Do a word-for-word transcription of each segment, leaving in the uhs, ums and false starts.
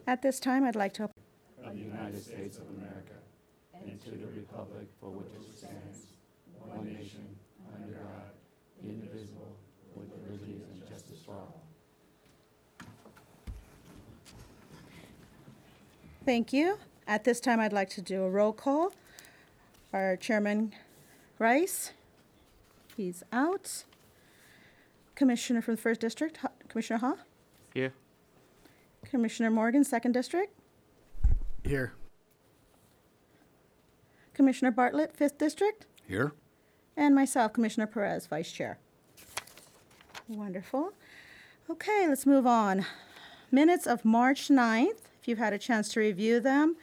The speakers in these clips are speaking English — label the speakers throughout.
Speaker 1: At this time, I'd like to
Speaker 2: of the United States of America and to the republic for which it stands, one nation, under God, indivisible, with liberty and justice for all.
Speaker 1: Thank you. At this time, I'd like to do a roll call. Our Chairman Rice, he's out. Commissioner from the First District, Ha- Commissioner Ha.
Speaker 3: Here.
Speaker 1: Commissioner Morgan, Second District.
Speaker 4: Here.
Speaker 1: Commissioner Bartlett, Fifth District.
Speaker 4: Here.
Speaker 1: And myself, Commissioner Perez, Vice Chair. Wonderful. Okay, let's move on. Minutes of March ninth, if you've had a chance to review them.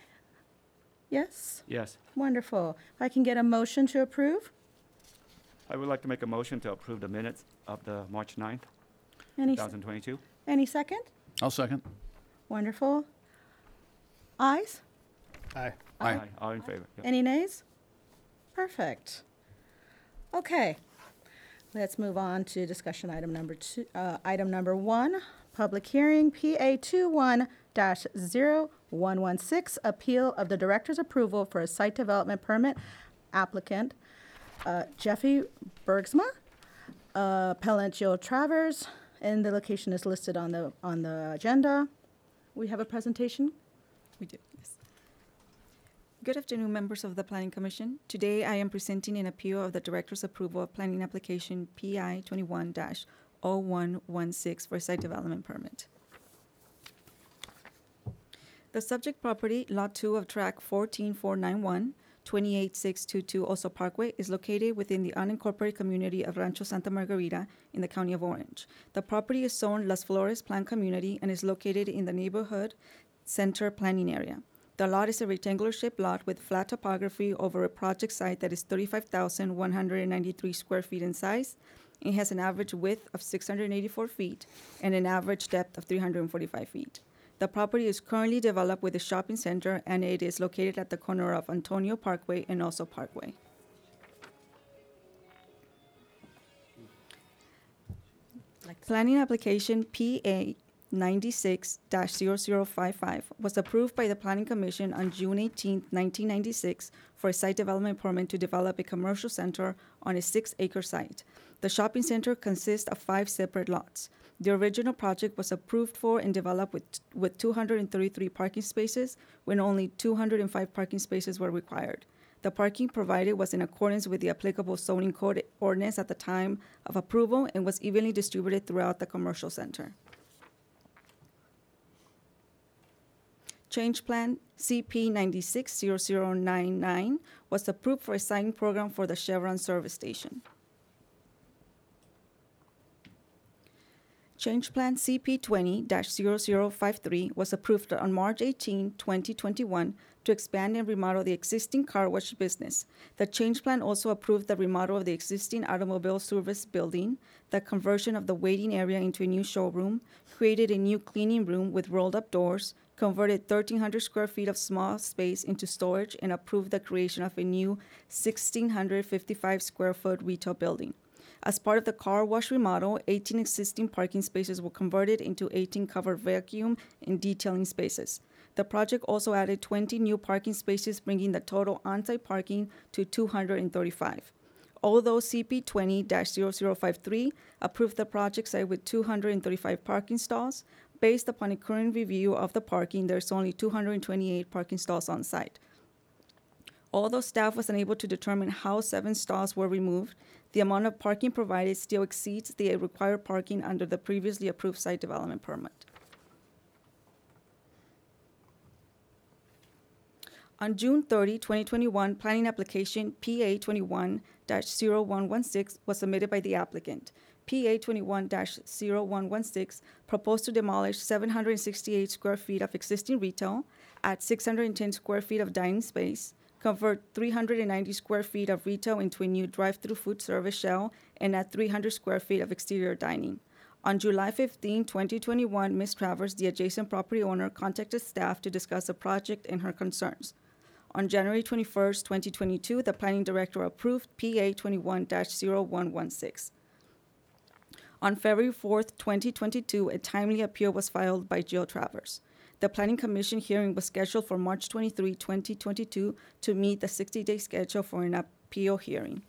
Speaker 1: Yes?
Speaker 3: Yes.
Speaker 1: Wonderful. If I can get a motion to approve?
Speaker 3: I would like to make a motion to approve the minutes of the March ninth,
Speaker 1: Any,
Speaker 3: twenty twenty-two.
Speaker 1: any second?
Speaker 4: I'll second.
Speaker 1: Wonderful. Ayes?
Speaker 4: Aye.
Speaker 3: Aye. All in favor? Yep.
Speaker 1: Any nays? Perfect. Okay, let's move on to discussion item number two, uh, item number one, public hearing, P A twenty-one dash zero one one six, appeal of the director's approval for a site development permit applicant, uh, Jeffy Bergsma, uh, appellant Jill Travers, and the location is listed on the, on the agenda. We have a presentation.
Speaker 5: We do, yes. Good afternoon, members of the Planning Commission. Today, I am presenting an appeal of the Director's approval of planning application P I twenty-one dash zero one one six for a site development permit. The subject property, Lot two of Track fourteen four ninety-one, twenty-eight six twenty-two Oso Parkway, is located within the unincorporated community of Rancho Santa Margarita in the County of Orange. The property is zoned Las Flores Plan Community and is located in the neighborhood center planning area. The lot is a rectangular-shaped lot with flat topography over a project site that is thirty-five thousand one hundred ninety-three square feet in size. It has an average width of six hundred eighty-four feet and an average depth of three hundred forty-five feet. The property is currently developed with a shopping center, and it is located at the corner of Antonio Parkway and also Parkway. Planning application P A ninety-six dash zero zero five five was approved by the Planning Commission on June eighteenth, nineteen ninety-six for a site development permit to develop a commercial center on a six-acre site. The shopping center consists of five separate lots. The original project was approved for and developed with, with two hundred thirty-three parking spaces when only two hundred five parking spaces were required. The parking provided was in accordance with the applicable zoning code ordinance at the time of approval and was evenly distributed throughout the commercial center. Change Plan C P ninety-six zero zero nine nine was approved for a siting program for the Chevron service station. Change Plan C P twenty dash zero zero five three was approved on March eighteenth, twenty twenty-one to expand and remodel the existing car wash business. The Change Plan also approved the remodel of the existing automobile service building, the conversion of the waiting area into a new showroom, created a new cleaning room with rolled-up doors, converted thirteen hundred square feet of small space into storage, and approved the creation of a new one thousand six hundred fifty-five square foot retail building. As part of the car wash remodel, eighteen existing parking spaces were converted into eighteen covered vacuum and detailing spaces. The project also added twenty new parking spaces, bringing the total on-site parking to two hundred thirty-five. Although C P twenty dash zero zero five three approved the project site with two hundred thirty-five parking stalls, based upon a current review of the parking, there's only two hundred twenty-eight parking stalls on site. Although staff was unable to determine how seven stalls were removed, the amount of parking provided still exceeds the required parking under the previously approved site development permit. On June thirtieth, twenty twenty-one, planning application P A twenty-one dash zero one one six was submitted by the applicant. P A twenty-one dash zero one one six proposed to demolish seven hundred sixty-eight square feet of existing retail, add six hundred ten square feet of dining space, convert three hundred ninety square feet of retail into a new drive-through food service shell, and add three hundred square feet of exterior dining. On July fifteenth, twenty twenty-one, Miz Travers, the adjacent property owner, contacted staff to discuss the project and her concerns. On January twenty-first, twenty twenty-two, the planning director approved P A twenty-one dash zero one one six. On February fourth, twenty twenty-two, a timely appeal was filed by Jill Travers. The Planning Commission hearing was scheduled for March twenty-third, twenty twenty-two to meet the sixty-day schedule for an appeal hearing.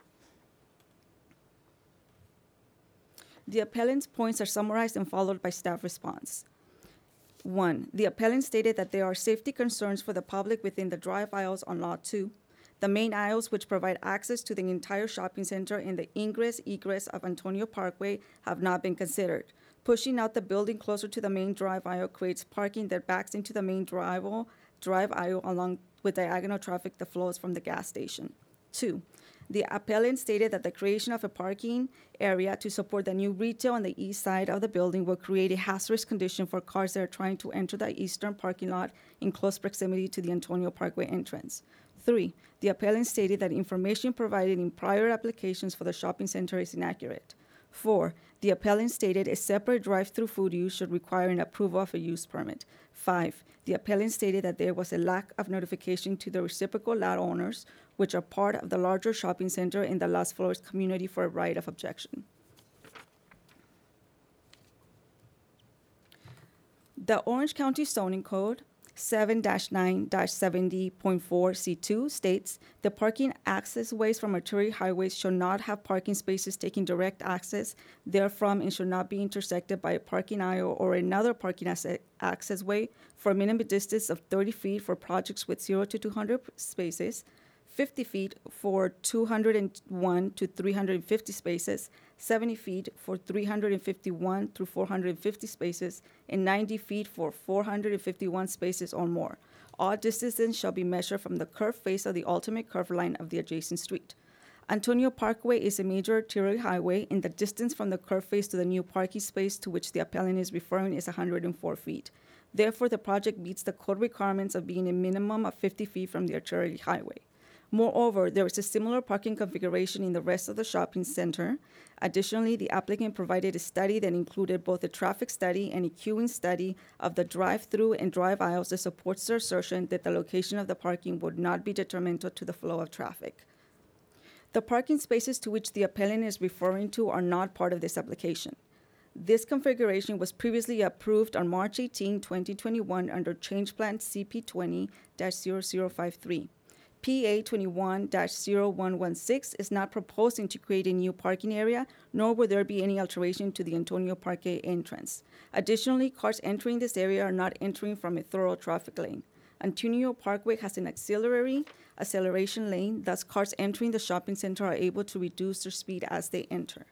Speaker 5: The appellant's points are summarized and followed by staff response. One, the appellant stated that there are safety concerns for the public within the drive aisles on Lot two. The main aisles, which provide access to the entire shopping center and the ingress egress of Antonio Parkway, have not been considered. Pushing out the building closer to the main drive aisle creates parking that backs into the main drive aisle, drive aisle along with diagonal traffic that flows from the gas station. Two, the appellant stated that the creation of a parking area to support the new retail on the east side of the building will create a hazardous condition for cars that are trying to enter the eastern parking lot in close proximity to the Antonio Parkway entrance. Three, the appellant stated that information provided in prior applications for the shopping center is inaccurate. Four, the appellant stated a separate drive-through food use should require an approval of a use permit. Five, the appellant stated that there was a lack of notification to the reciprocal lot owners, which are part of the larger shopping center in the Las Flores community, for a right of objection. The Orange County Zoning Code seven dash nine dash seventy point four C two states the parking access ways from arterial highways shall not have parking spaces taking direct access therefrom and should not be intersected by a parking aisle or another parking access way for a minimum distance of thirty feet for projects with zero to two hundred spaces, fifty feet for two hundred one to three hundred fifty spaces, seventy feet for three hundred fifty-one through four hundred fifty spaces, and ninety feet for four hundred fifty-one spaces or more. All distances shall be measured from the curved face of the ultimate curve line of the adjacent street. Antonio Parkway is a major arterial highway, and the distance from the curved face to the new parking space to which the appellant is referring is one hundred four feet. Therefore, the project meets the code requirements of being a minimum of fifty feet from the arterial highway. Moreover, there is a similar parking configuration in the rest of the shopping center. Additionally, the applicant provided a study that included both a traffic study and a queuing study of the drive-through and drive aisles that supports their assertion that the location of the parking would not be detrimental to the flow of traffic. The parking spaces to which the appellant is referring to are not part of this application. This configuration was previously approved on March eighteenth, twenty twenty-one under Change Plan C P twenty dash zero zero five three. P A twenty-one dash zero one one six is not proposing to create a new parking area, nor will there be any alteration to the Antonio Parkway entrance. Additionally, cars entering this area are not entering from a thorough traffic lane. Antonio Parkway has an auxiliary acceleration lane, thus cars entering the shopping center are able to reduce their speed as they enter.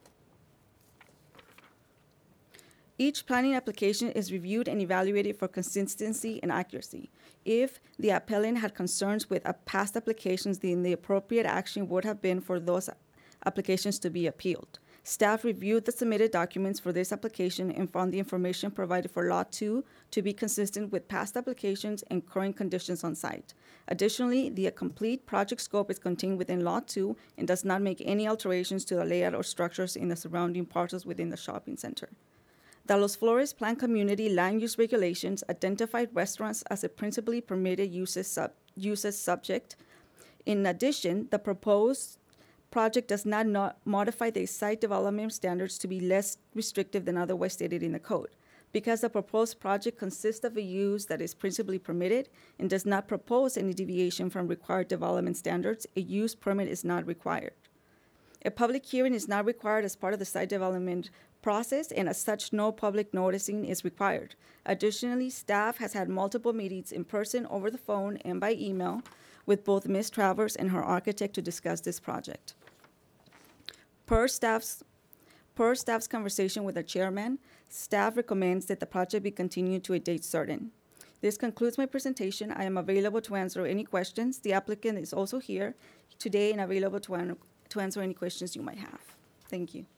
Speaker 5: Each planning application is reviewed and evaluated for consistency and accuracy. If the appellant had concerns with a past applications, then the appropriate action would have been for those applications to be appealed. Staff reviewed the submitted documents for this application and found the information provided for Lot two to be consistent with past applications and current conditions on site. Additionally, the complete project scope is contained within Lot two and does not make any alterations to the layout or structures in the surrounding parcels within the shopping center. The Los Flores Plan Community Land Use Regulations identified restaurants as a principally permitted uses, sub, uses subject. In addition, the proposed project does not, not modify the site development standards to be less restrictive than otherwise stated in the code. Because the proposed project consists of a use that is principally permitted and does not propose any deviation from required development standards, a use permit is not required. A public hearing is not required as part of the site development process, and as such, no public noticing is required. Additionally, staff has had multiple meetings in person, over the phone, and by email with both Miz Travers and her architect to discuss this project. Per staff's, per staff's conversation with the chairman, staff recommends that the project be continued to a date certain. This concludes my presentation. I am available to answer any questions. The applicant is also here today and available to, an, to answer any questions you might have. Thank you.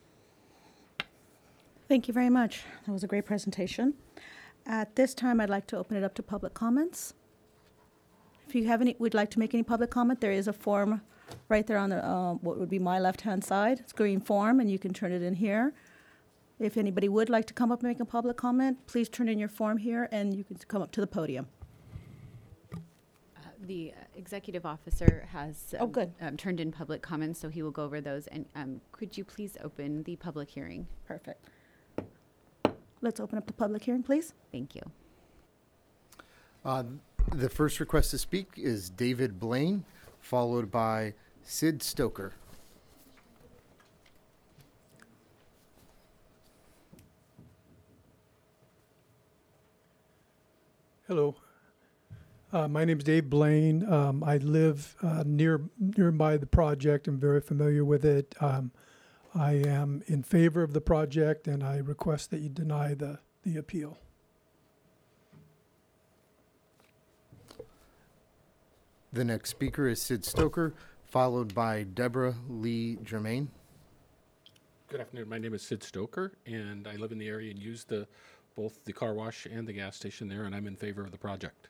Speaker 1: Thank you very much. That was a great presentation. At this time, I'd like to open it up to public comments. If you have any, would like to make any public comment, there is a form right there on the, uh, what would be my left-hand side. It's a green form, and you can turn it in here. If anybody would like to come up and make a public comment, please turn in your form here, and you can come up to the podium.
Speaker 6: Uh, the uh, executive officer has
Speaker 1: Oh,
Speaker 6: um,
Speaker 1: good.
Speaker 6: um, turned in public comments, so he will go over those. And um, could you please open the public hearing?
Speaker 1: Perfect. Let's open up the public hearing, please.
Speaker 6: Thank you.
Speaker 7: Uh, The first request to speak is David Blaine, followed by Sid Stoker.
Speaker 8: Hello. Uh, my name is Dave Blaine. Um, I live uh, near nearby the project. I'm very familiar with it. Um, I am in favor of the project, and I request that you deny the, the appeal.
Speaker 7: The next speaker is Sid Stoker, followed by Deborah Lee Germain.
Speaker 9: Good afternoon. My name is Sid Stoker, and I live in the area and use the both the car wash and the gas station there, and I'm in favor of the project.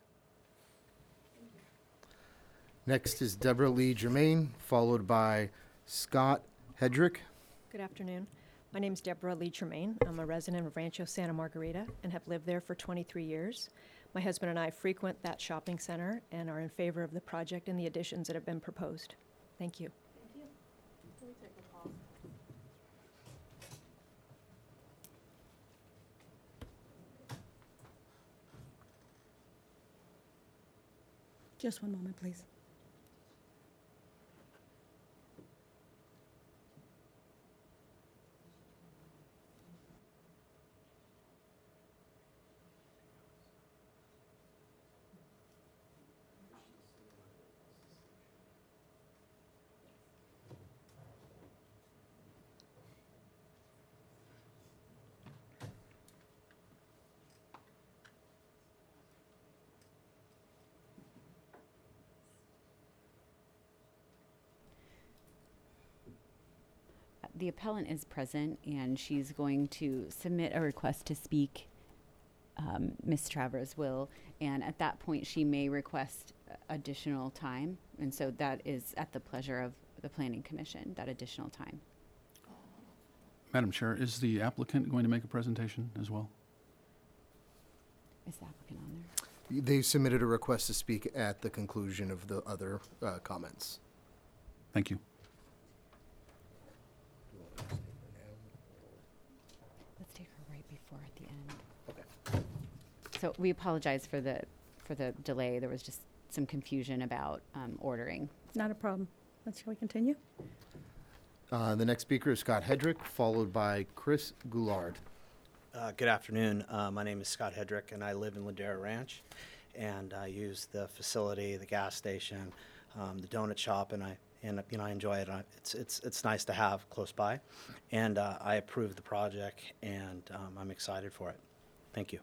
Speaker 7: Next is Deborah Lee Germain, followed by Scott Hedrick.
Speaker 10: Good afternoon. My name is Deborah Lee Tremaine. I'm a resident of Rancho Santa Margarita and have lived there for twenty-three years. My husband and I frequent that shopping center and are in favor of the project and the additions that have been proposed. Thank you.
Speaker 1: Just one moment, please.
Speaker 6: The appellant is present, and she's going to submit a request to speak. Um, Miz Travers will, and at that point, she may request additional time, and so that is at the pleasure of the Planning Commission, that additional time.
Speaker 4: Madam Chair, is the applicant going to make a presentation as well?
Speaker 6: Is the applicant on there?
Speaker 7: They submitted a request to speak at the conclusion of the other uh, comments.
Speaker 4: Thank you.
Speaker 6: Let's take her right before at the end. Okay. So we apologize for the for the delay. There was just some confusion about um, ordering.
Speaker 1: Not a problem. Let's, shall we continue?
Speaker 7: Uh, the next speaker is Scott Hedrick, followed by Chris Goulard.
Speaker 11: Uh, good afternoon. Uh, my name is Scott Hedrick, and I live in Ladera Ranch, and I use the facility, the gas station, um, the donut shop, and I and you know I enjoy it. I, it's it's it's nice to have close by, and uh, I approve the project, and um, I'm excited for it. Thank you.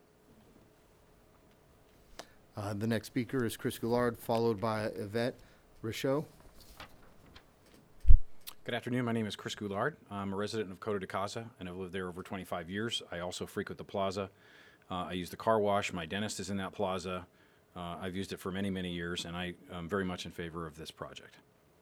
Speaker 7: Uh, the next speaker is Chris Goulard, followed by Yvette Richaud.
Speaker 12: Good afternoon. My name is Chris Goulard. I'm a resident of Coto de Casa, and I've lived there over twenty-five years. I also frequent the plaza. Uh, I use the car wash. My dentist is in that plaza. Uh, I've used it for many, many years, and I am very much in favor of this project.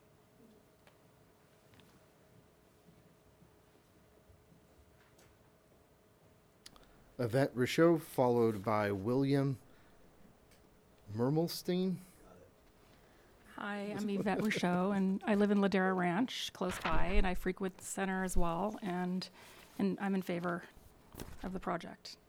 Speaker 7: Yvette Richaud, followed by William Mermelstein.
Speaker 13: Hi, I'm Yvette Richaud, and I live in Ladera Ranch, close by, and I frequent the center as well, and and I'm in favor of the project.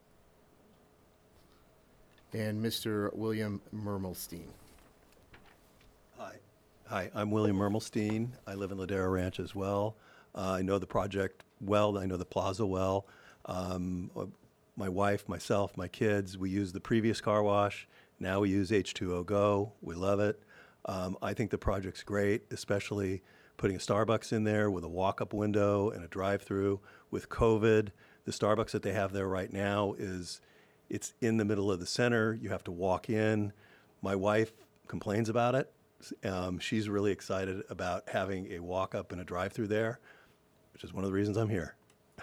Speaker 7: And Mister William Mermelstein.
Speaker 14: Hi. Hi, I'm William Mermelstein. I live in Ladera Ranch as well. Uh, I know the project well. I know the plaza well. Um, uh, my wife, myself, my kids, we use the previous car wash. Now we use H two O Go. We love it. Um, I think the project's great, especially putting a Starbucks in there with a walk-up window and a drive-through. With COVID, the Starbucks that they have there right now is, it's in the middle of the center. You have to walk in. My wife complains about it. Um, she's really excited about having a walk-up and a drive-through there, which is one of the reasons I'm here.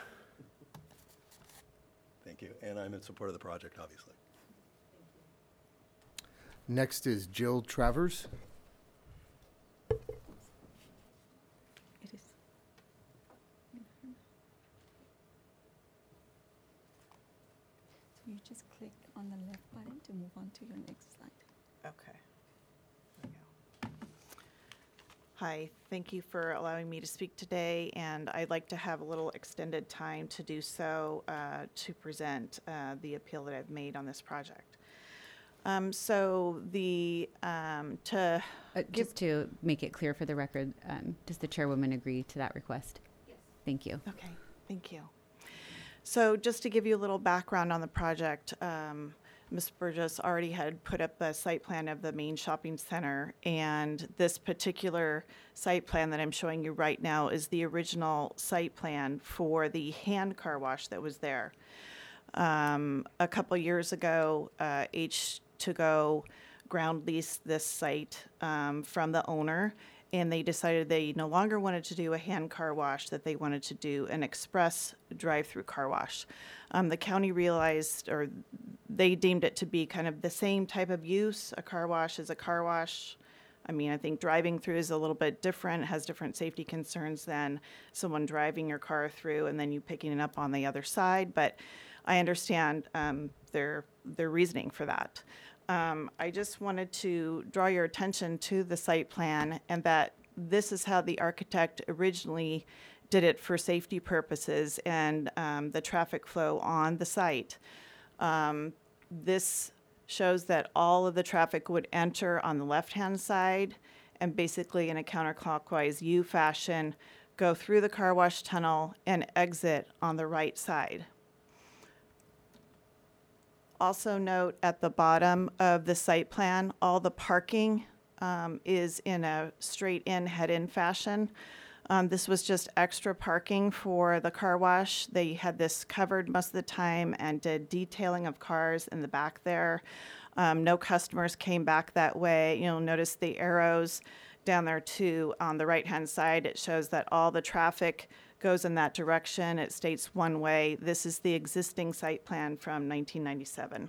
Speaker 14: Thank you. And I'm in support of the project, obviously.
Speaker 7: Next is Jill Travers.
Speaker 5: It is. So you just click on the left button to move on to your next slide.
Speaker 15: Okay. There you go. Hi, thank you for allowing me to speak today, and I'd like to have a little extended time to do so uh, to present uh, the appeal that I've made on this project. Um, so the, um, to
Speaker 6: Uh, Just to make it clear for the record, um, does the chairwoman agree to that request? Yes. Thank you.
Speaker 15: Okay, thank you. So just to give you a little background on the project, um, Miz Burgess already had put up the site plan of the main shopping center, and this particular site plan that I'm showing you right now is the original site plan for the hand car wash that was there. Um, a couple years ago, uh, H two Go ground leased this site um, from the owner, and they decided they no longer wanted to do a hand car wash, that they wanted to do an express drive-through car wash. Um, the county realized, or they deemed it to be kind of the same type of use. A car wash is a car wash. I mean, I think driving through is a little bit different, has different safety concerns than someone driving your car through and then you picking it up on the other side. But I understand um, their their reasoning for that. Um, I just wanted to draw your attention to the site plan, and that this is how the architect originally did it for safety purposes and um, the traffic flow on the site. Um, this shows that all of the traffic would enter on the left-hand side and basically in a counterclockwise U fashion go through the car wash tunnel and exit on the right side. Also note at the bottom of the site plan, all the parking um, is in a straight-in, head-in fashion. Um, this was just extra parking for the car wash. They had this covered most of the time and did detailing of cars in the back there. Um, no customers came back that way. You'll notice the arrows down there too. On the right-hand side, it shows that all the traffic goes in that direction. It states one way. This is the existing site plan from nineteen ninety-seven.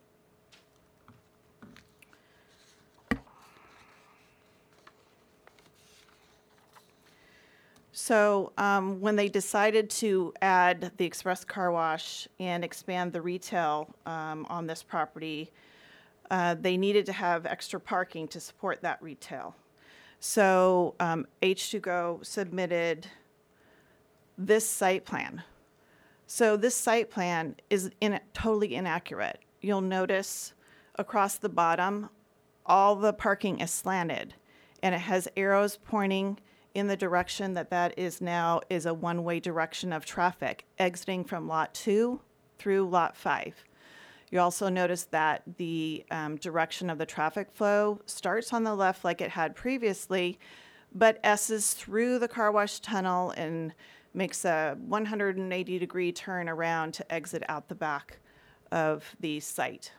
Speaker 15: So um, when they decided to add the express car wash and expand the retail um, on this property, uh, they needed to have extra parking to support that retail. So um, H two Go submitted this site plan. So this site plan is in, totally inaccurate. You'll notice across the bottom, all the parking is slanted, and it has arrows pointing in the direction that that is now is a one-way direction of traffic exiting from lot two through lot five. You also notice that the um, direction of the traffic flow starts on the left like it had previously, but S's through the car wash tunnel and makes a one hundred eighty degree turn around to exit out the back of the site.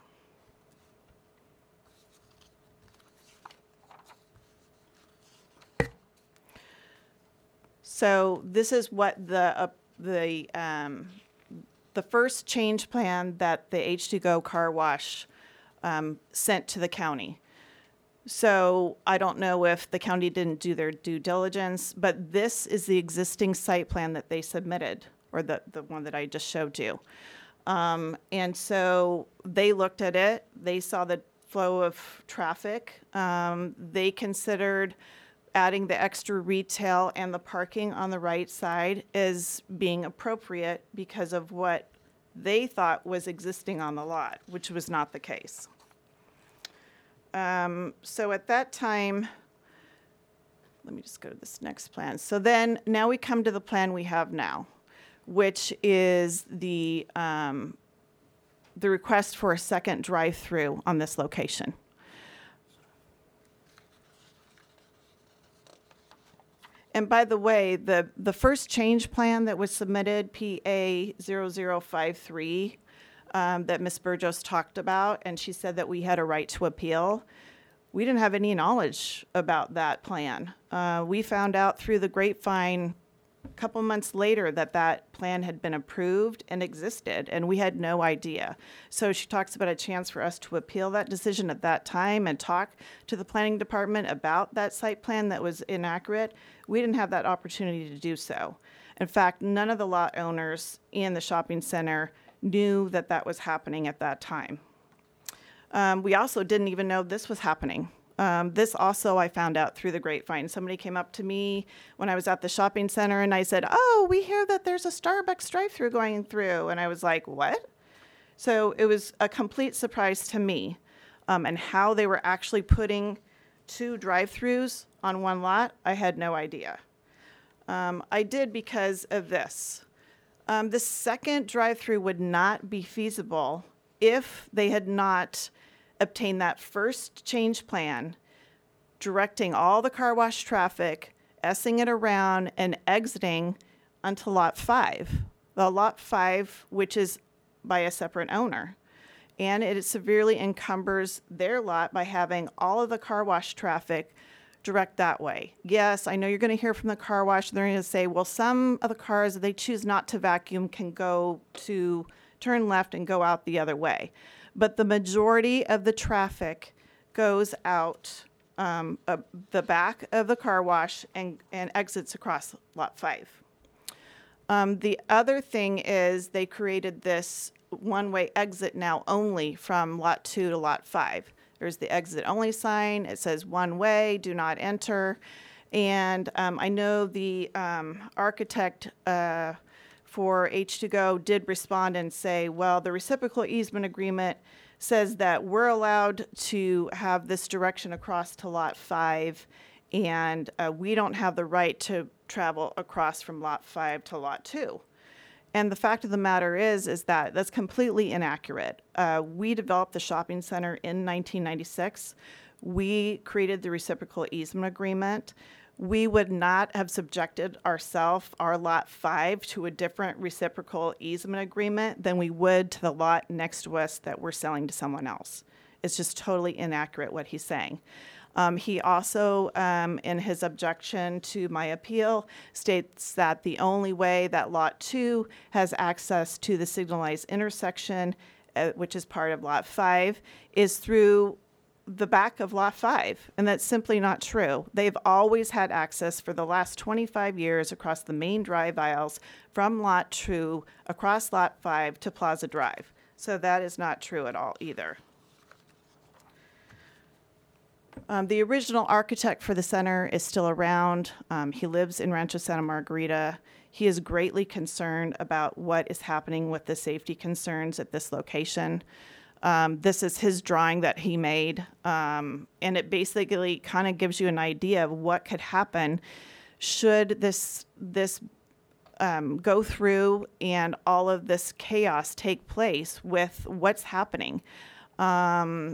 Speaker 15: So this is what the uh, the um, the first change plan that the H two Go car wash um, sent to the county. So I don't know if the county didn't do their due diligence, but this is the existing site plan that they submitted, or the, the one that I just showed you. Um, and so they looked at it, they saw the flow of traffic, um, they considered adding the extra retail and the parking on the right side as being appropriate because of what they thought was existing on the lot, which was not the case. Um, so at that time, let me just go to this next plan. So then now we come to the plan we have now, which is the, um, the request for a second drive-through on this location. And by the way, the, the first change plan that was submitted, P A zero zero five three, um, that Miz Burgos talked about, and she said that we had a right to appeal. We didn't have any knowledge about that plan. Uh, we found out through the grapevine a couple months later that that plan had been approved and existed, and we had no idea. So she talks about a chance for us to appeal that decision at that time and talk to the planning department about that site plan that was inaccurate. We didn't have that opportunity to do so. In fact, none of the lot owners in the shopping center knew that that was happening at that time. Um, we also didn't even know this was happening. Um, this also I found out through the grapevine. Somebody came up to me when I was at the shopping center and I said, "Oh, we hear that there's a Starbucks drive-through going through." And I was like, "What?" So it was a complete surprise to me. um, and how they were actually putting two drive-throughs on one lot, I had no idea. Um, I did because of this. Um, the second drive-through would not be feasible if they had not obtained that first change plan, directing all the car wash traffic, S-ing it around, and exiting onto Lot five. The Lot five, which is by a separate owner. And it severely encumbers their lot by having all of the car wash traffic direct that way. Yes, I know you're going to hear from the car wash. They're going to say, well, some of the cars, if they choose not to vacuum, can go to turn left and go out the other way. But the majority of the traffic goes out um, uh, the back of the car wash and, and exits across Lot five. Um, the other thing is they created this one-way exit now only from Lot two to Lot five. There's the exit only sign. It says one way, do not enter. And um, I know the um, architect uh, for H two Go did respond and say, well, the reciprocal easement agreement says that we're allowed to have this direction across to Lot five, and uh, we don't have the right to travel across from Lot five to Lot two. And the fact of the matter is, is that that's completely inaccurate. Uh, we developed the shopping center in nineteen ninety-six. We created the reciprocal easement agreement. We would not have subjected ourselves, our Lot five, to a different reciprocal easement agreement than we would to the lot next to us that we're selling to someone else. It's just totally inaccurate what he's saying. Um, he also, um, in his objection to my appeal, states that the only way that Lot two has access to the signalized intersection, uh, which is part of Lot five, is through the back of Lot five, and that's simply not true. They've always had access for the last twenty-five years across the main drive aisles from Lot two across Lot five to Plaza Drive. So that is not true at all either. Um, the original architect for the center is still around. Um, he lives in Rancho Santa Margarita. He is greatly concerned about what is happening with the safety concerns at this location. Um, this is his drawing that he made, um, and it basically kind of gives you an idea of what could happen should this this um, go through and all of this chaos take place with what's happening. Um,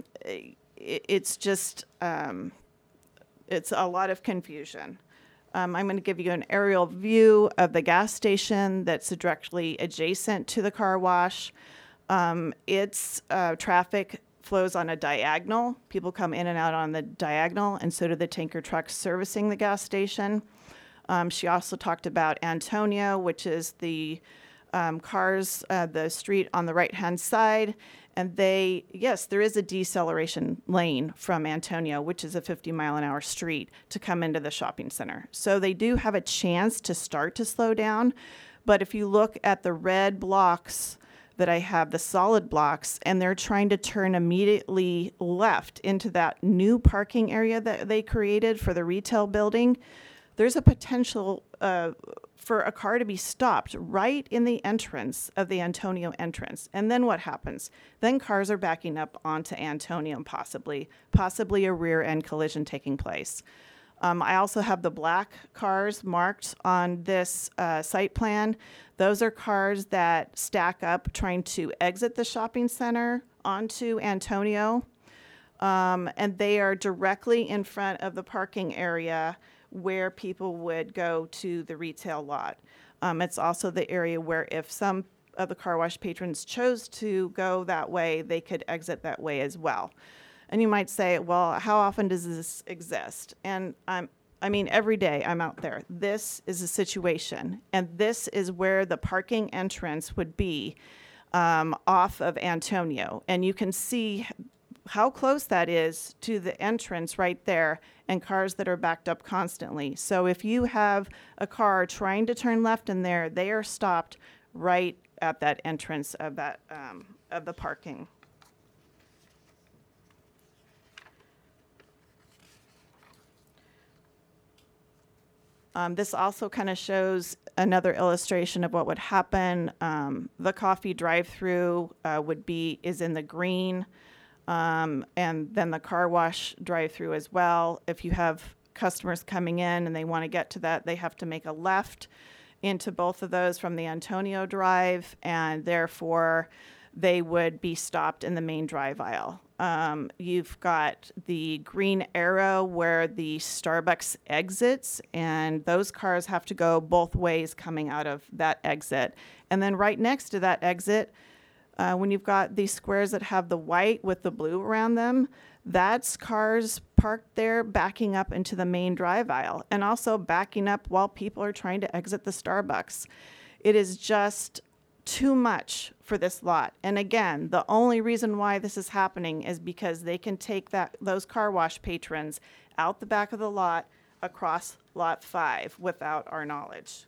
Speaker 15: It's just, um, it's a lot of confusion. Um, I'm going to give you an aerial view of the gas station that's directly adjacent to the car wash. Um, its uh, traffic flows on a diagonal. People come in and out on the diagonal, and so do the tanker trucks servicing the gas station. Um, she also talked about Antonio, which is the um, cars, uh, the street on the right-hand side. And they, yes, there is a deceleration lane from Antonio, which is a fifty mile an hour street, to come into the shopping center. So they do have a chance to start to slow down. But if you look at the red blocks that I have, the solid blocks, and they're trying to turn immediately left into that new parking area that they created for the retail building, there's a potential uh, for a car to be stopped right in the entrance of the Antonio entrance. And then what happens? Then cars are backing up onto Antonio, possibly, possibly a rear end collision taking place. Um, I also have the black cars marked on this uh, site plan. Those are cars that stack up trying to exit the shopping center onto Antonio. Um, and they are directly in front of the parking area where people would go to the retail lot. Um, it's also the area where if some of the car wash patrons chose to go that way, they could exit that way as well. And you might say, well, how often does this exist? And I'm, I mean, every day I'm out there. This is a situation, and this is where the parking entrance would be um, off of Antonio. And you can see how close that is to the entrance right there, and cars that are backed up constantly. So if you have a car trying to turn left in there, they are stopped right at that entrance of that um, of the parking. Um, this also kind of shows another illustration of what would happen. Um, the coffee drive-through uh, would be is in the green. um, and then the car wash drive-through as well. If you have customers coming in and they want to get to that, they have to make a left into both of those from the Antonio Drive, and therefore they would be stopped in the main drive aisle. Um, you've got the green arrow where the Starbucks exits, and those cars have to go both ways coming out of that exit. And then right next to that exit, uh, when you've got these squares that have the white with the blue around them, that's cars parked there backing up into the main drive aisle, and also backing up while people are trying to exit the Starbucks. It is just too much for this lot. And again, the only reason why this is happening is because they can take that those car wash patrons out the back of the lot across lot five without our knowledge.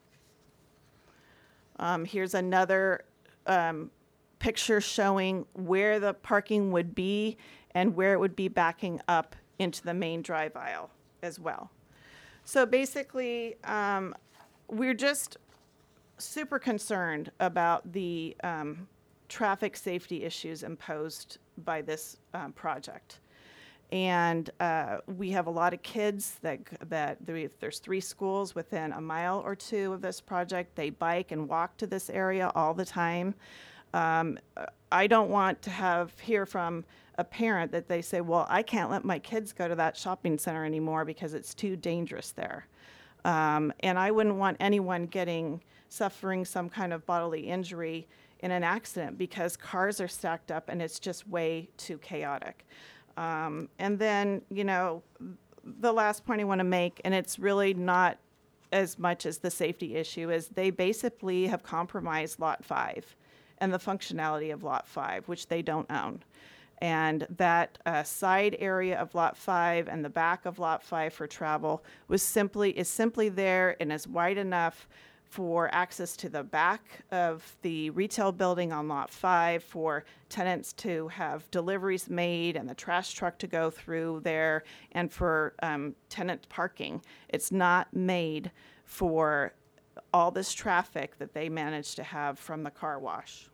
Speaker 15: Um, here's another um, picture showing where the parking would be and where it would be backing up into the main drive aisle as well. So basically, um, we're just super concerned about the um, traffic safety issues imposed by this um, project. And uh, we have a lot of kids that, that there, there's three schools within a mile or two of this project. They bike and walk to this area all the time. Um, I don't want to have hear from a parent that they say, well, I can't let my kids go to that shopping center anymore because it's too dangerous there. Um, and I wouldn't want anyone getting suffering some kind of bodily injury in an accident because cars are stacked up and it's just way too chaotic. Um, and then, you know, the last point I want to make, and it's really not as much as the safety issue, is they basically have compromised Lot five and the functionality of Lot five, which they don't own. And that uh, side area of Lot five and the back of Lot five for travel was simply is simply there and is wide enough for access to the back of the retail building on Lot five, for tenants to have deliveries made and the trash truck to go through there, and for um, tenant parking. It's not made for all this traffic that they managed to have from the car wash.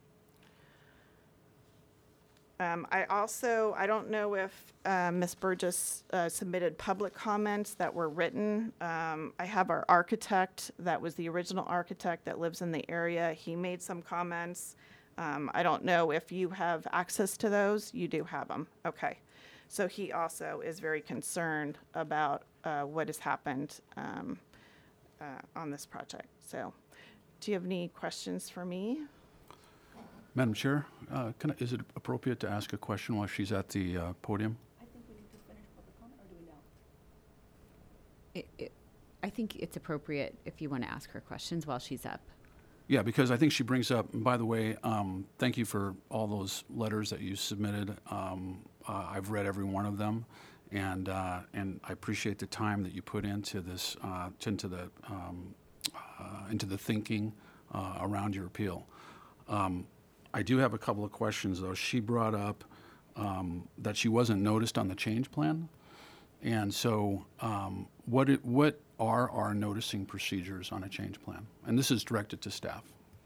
Speaker 15: Um, I also, I don't know if uh, Miz Burgess uh, submitted public comments that were written. Um, I have our architect, that was the original architect that lives in the area. He made some comments. Um, I don't know if you have access to those. You do have them. Okay. So he also is very concerned about uh, what has happened um, uh, on this project. So do you have any questions for me?
Speaker 4: Madam Chair, uh, can I, is it appropriate to ask a question while she's at the uh, podium?
Speaker 6: I think we need to finish public comment, or do we know? It, it, I think it's appropriate if you want to ask her questions while she's up.
Speaker 4: Yeah, because I think she brings up, and by the way, um, thank you for all those letters that you submitted. Um, uh, I've read every one of them, and uh, and I appreciate the time that you put into this, uh, into the um, uh, into the thinking uh, around your appeal. Um, I do have a couple of questions, though. She brought up um, that she wasn't noticed on the change plan. And so um, what it, what are our noticing procedures on a change plan? And this is directed to staff.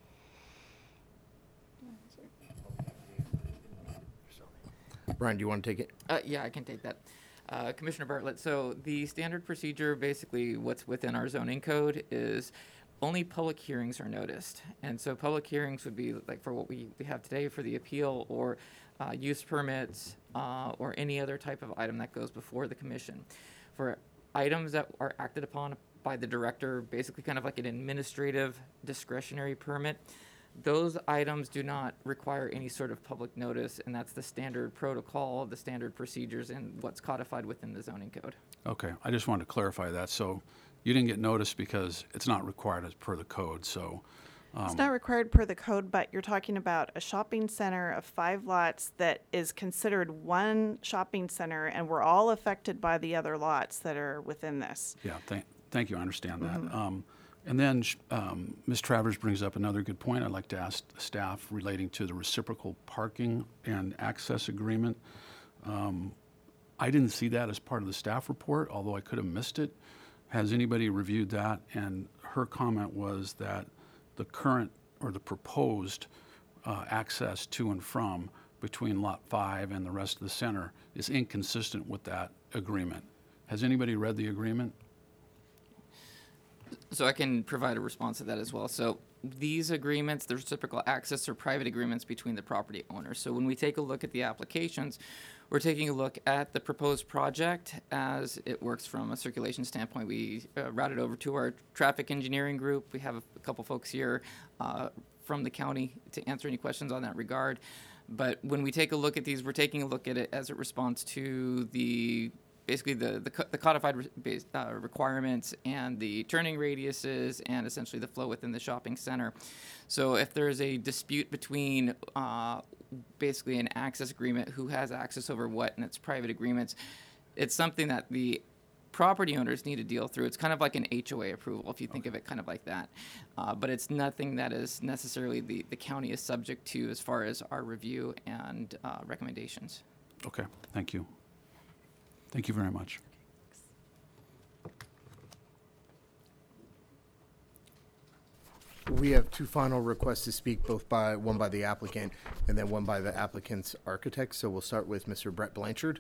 Speaker 16: Brian, do you want to take it?
Speaker 17: Uh, yeah, I can take that. Uh, Commissioner Bartlett, so the standard procedure, basically what's within our zoning code is only public hearings are noticed. And so public hearings would be like for what we, we have today for the appeal, or uh, use permits, uh, or any other type of item that goes before the commission. For items that are acted upon by the director, basically kind of like an administrative discretionary permit, those items do not require any sort of public notice, and that's the standard protocol, the standard procedures, and what's codified within the zoning code.
Speaker 4: Okay, I just wanted to clarify that. So you didn't get noticed because it's not required as per the code, so. Um,
Speaker 15: It's not required per the code, but you're talking about a shopping center of five lots that is considered one shopping center, and we're all affected by the other lots that are within this.
Speaker 4: Yeah, thank, thank you, I understand that.
Speaker 15: Mhm.
Speaker 4: Um, and then sh- um, Miz Travers brings up another good point I'd like to ask staff relating to the reciprocal parking and access agreement. Um, I didn't see that as part of the staff report, although I could have missed it. Has anybody reviewed that? And her comment was that the current or the proposed uh, access to and from between Lot five and the rest of the center is inconsistent with that agreement. Has anybody read the agreement?
Speaker 17: So I can provide a response to that as well. So these agreements, the reciprocal access are private agreements between the property owners. So when we take a look at the applications, we're taking a look at the proposed project as it works from a circulation standpoint. We uh, route it over to our traffic engineering group. We have a, a couple folks here uh, from the county to answer any questions on that regard. But when we take a look at these, we're taking a look at it as it responds to the basically the, the, co- the codified re- base, uh, requirements and the turning radiuses and essentially the flow within the shopping center. So if there's a dispute between uh, basically an access agreement, who has access over what, and it's private agreements, it's something that the property owners need to deal through. It's kind of like an H O A approval, if you think of it kind of like that. Uh, but it's nothing that is necessarily the, the county is subject to as far as our review and uh, recommendations.
Speaker 4: Okay, thank you. Thank you very much.
Speaker 7: We have two final requests to speak, both by, one by the applicant and then one by the applicant's architect. So we'll start with Mister Brett Blanchard.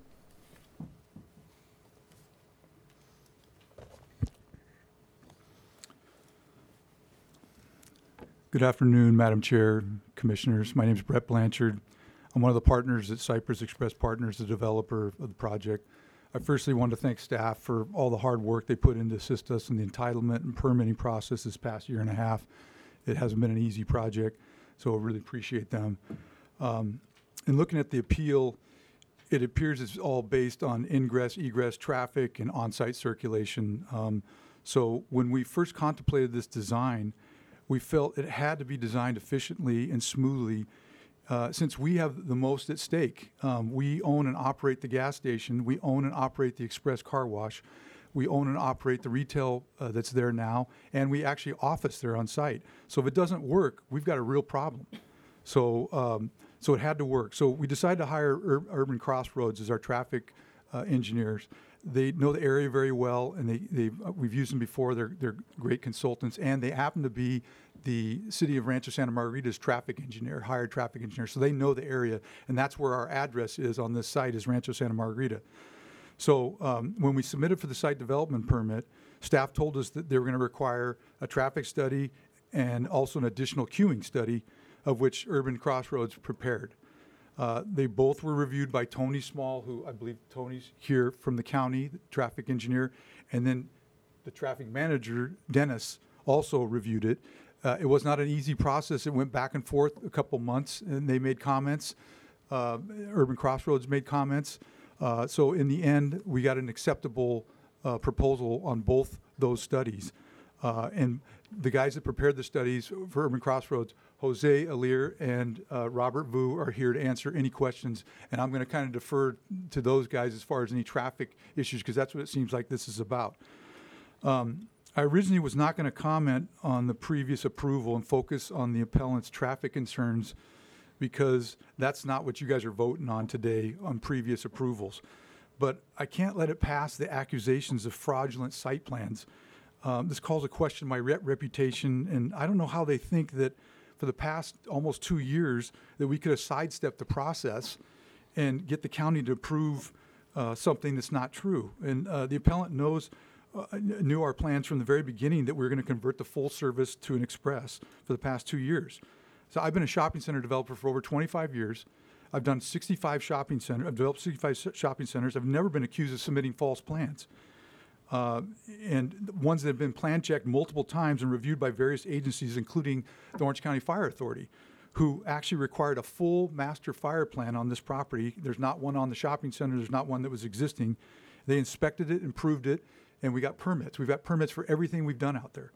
Speaker 18: Good afternoon, Madam Chair, Commissioners. My name is Brett Blanchard. I'm one of the partners at Cypress Express Partners, the developer of the project. I firstly want to thank staff for all the hard work they put in to assist us in the entitlement and permitting process this past year and a half. It hasn't been an easy project, so I really appreciate them. Um, in looking at the appeal, it appears it's all based on ingress, egress, traffic, and on-site circulation. Um, so when we first contemplated this design, we felt it had to be designed efficiently and smoothly. Uh, since we have the most at stake. Um, we own and operate the gas station. We own and operate the express car wash. We own and operate the retail uh, that's there now, and we actually office there on site. So if it doesn't work, we've got a real problem. So, um, so it had to work. So we decided to hire Ur- Urban Crossroads as our traffic uh, engineers. They know the area very well, and they, they uh, we've used them before. They're, they're great consultants, and they happen to be the City of Rancho Santa Margarita's traffic engineer, hired traffic engineer. So they know the area, and that's where our address is on this site, is Rancho Santa Margarita. So um, when we submitted for the site development permit, staff told us that they were going to require a traffic study and also an additional queuing study, of which Urban Crossroads prepared. Uh, they both were reviewed by Tony Small, who I believe Tony's here from the county, the traffic engineer, and then the traffic manager, Dennis, also reviewed it. Uh, it was not an easy process. It went back and forth a couple months, and they made comments. Uh, Urban Crossroads made comments. Uh, so in the end, we got an acceptable uh, proposal on both those studies. Uh, and the guys that prepared the studies for Urban Crossroads, Jose Alir and uh, Robert Vu, are here to answer any questions. And I'm going to kind of defer to those guys as far as any traffic issues, because that's what it seems like this is about. Um, I originally was not going to comment on the previous approval and focus on the appellant's traffic concerns, because that's not what you guys are voting on today on previous approvals. But I can't let it pass the accusations of fraudulent site plans. Um, this calls a question my rep- reputation, and I don't know how they think that for the past almost two years that we could have sidestepped the process and get the county to approve uh, something that's not true. And uh, the appellant knows Uh, knew our plans from the very beginning that we were going to convert the full service to an express for the past two years. So I've been a shopping center developer for over twenty-five years. I've done sixty-five shopping centers. I've developed sixty-five shopping centers. I've never been accused of submitting false plans. Uh, and ones that have been plan checked multiple times and reviewed by various agencies, including the Orange County Fire Authority, who actually required a full master fire plan on this property. There's not one on the shopping center. There's not one that was existing. They inspected it, improved it, and we got permits. We've got permits for everything we've done out there.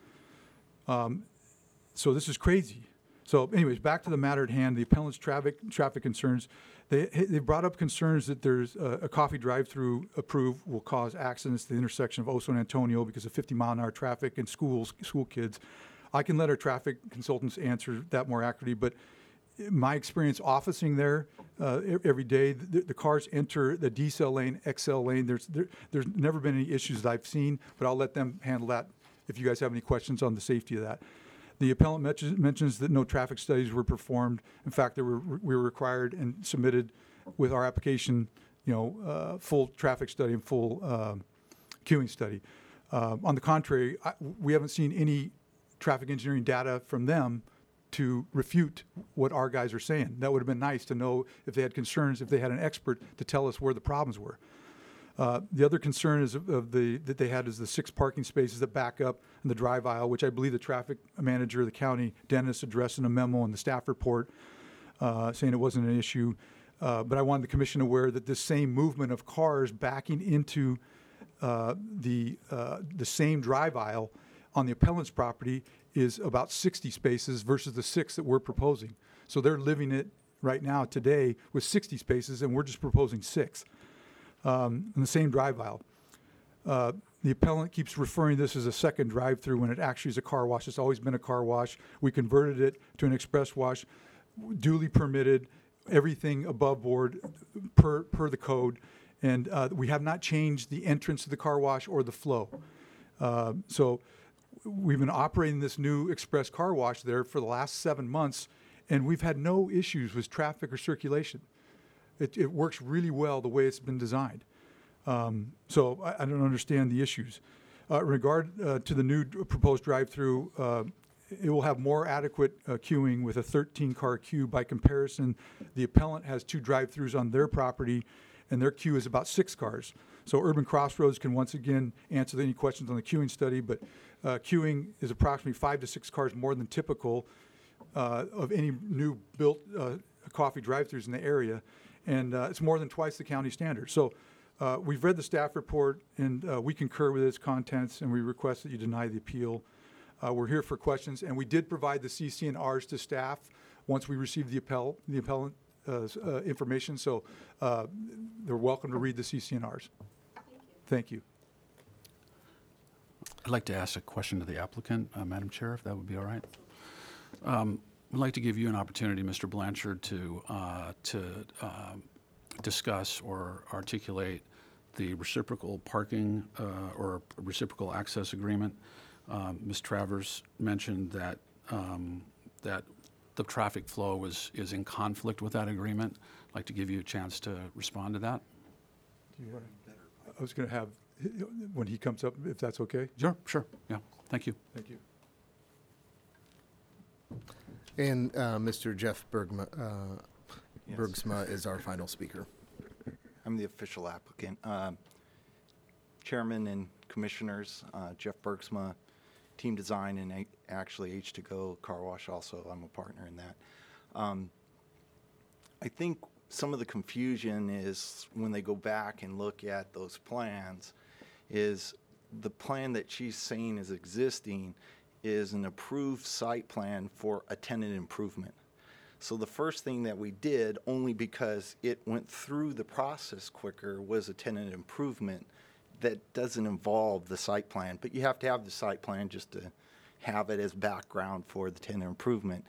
Speaker 18: Um, so this is crazy. So anyways, back to the matter at hand, the appellant's traffic traffic concerns. They they brought up concerns that there's a, a coffee drive-through approved will cause accidents at the intersection of Oso and Antonio because of fifty mile an hour traffic and schools, school kids. I can let our traffic consultants answer that more accurately, but my experience officing there uh, every day, the, the cars enter the decel lane, X L lane. There's there, there's never been any issues that I've seen, but I'll let them handle that if you guys have any questions on the safety of that. The appellant mentions, mentions that no traffic studies were performed. In fact, they were, we were required and submitted with our application, you know, uh, full traffic study and full uh, queuing study. Uh, on the contrary, I, we haven't seen any traffic engineering data from them to refute what our guys are saying. That would have been nice to know if they had concerns, if they had an expert to tell us where the problems were. Uh, the other concern is of, of the that they had is the six parking spaces that back up in the drive aisle, which I believe the traffic manager of the county, Dennis, addressed in a memo in the staff report, uh, saying it wasn't an issue. Uh, but I wanted the commission aware that this same movement of cars backing into uh, the uh, the same drive aisle on the appellant's property is about sixty spaces versus the six that we're proposing. So they're living it right now today with sixty spaces, and we're just proposing six. Um, in the same drive aisle. Uh, the appellant keeps referring to this as a second drive-through when it actually is a car wash. It's always been a car wash. We converted it to an express wash, duly permitted, everything above board per, per the code. And uh, we have not changed the entrance to the car wash or the flow. Uh, so we've been operating this new express car wash there for the last seven months, and we've had no issues with traffic or circulation. It, it works really well the way it's been designed. Um, so I, I don't understand the issues. Uh, in regard uh, to the new d- proposed drive-through, uh, it will have more adequate uh, queuing with a thirteen car queue. By comparison, the appellant has two drive-throughs on their property, and their queue is about six cars. So Urban Crossroads can once again answer any questions on the queuing study, but uh, queuing is approximately five to six cars more than typical uh, of any new built uh, coffee drive-throughs in the area. And uh, it's more than twice the county standard. So uh, we've read the staff report, and uh, we concur with its contents, and we request that you deny the appeal. Uh, we're here for questions, and we did provide the C C N Rs to staff once we received the appell, the appellant uh, uh, information. So uh, they're welcome to read the C C N Rs. Thank you.
Speaker 4: I'd like to ask a question to the applicant, uh, Madam Chair, if that would be all right. Um, I'd like to give you an opportunity, Mister Blanchard, to uh, to uh, discuss or articulate the reciprocal parking uh, or reciprocal access agreement. Um, Miz Travers mentioned that um, that the traffic flow was is in conflict with that agreement. I'd like to give you a chance to respond to that.
Speaker 18: Do you want to, I was going to have, when he comes up, if that's okay?
Speaker 4: Sure, sure. Yeah. Thank you.
Speaker 18: Thank you.
Speaker 7: And uh, Mister Jeff Bergma, uh,
Speaker 19: Yes.
Speaker 7: Bergsma is our final speaker.
Speaker 19: I'm the official applicant. Um, Chairman and Commissioners, uh, Jeff Bergsma, Team Design, and a- actually H two Go Car Wash also, I'm a partner in that. Um, I think some of the confusion is when they go back and look at those plans is the plan that she's saying is existing is an approved site plan for a tenant improvement. So the first thing that we did, only because it went through the process quicker, was a tenant improvement that doesn't involve the site plan. But you have to have the site plan just to have it as background for the tenant improvement.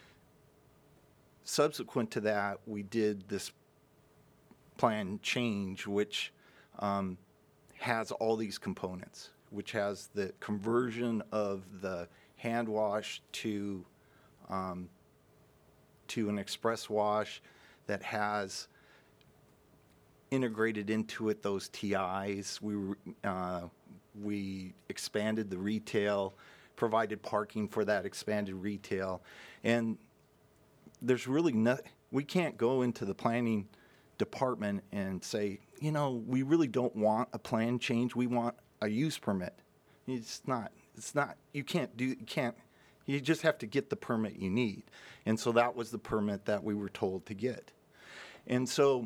Speaker 19: Subsequent to that, we did this plan change, which um, has all these components, which has the conversion of the hand wash to um, to an express wash that has integrated into it those T Is. We uh, we expanded the retail, provided parking for that expanded retail, and there's really no, we can't go into the planning department and say, you know, we really don't want a plan change. We want a use permit. It's not. It's not. You can't do. You can't. You just have to get the permit you need. And so that was the permit that we were told to get. And so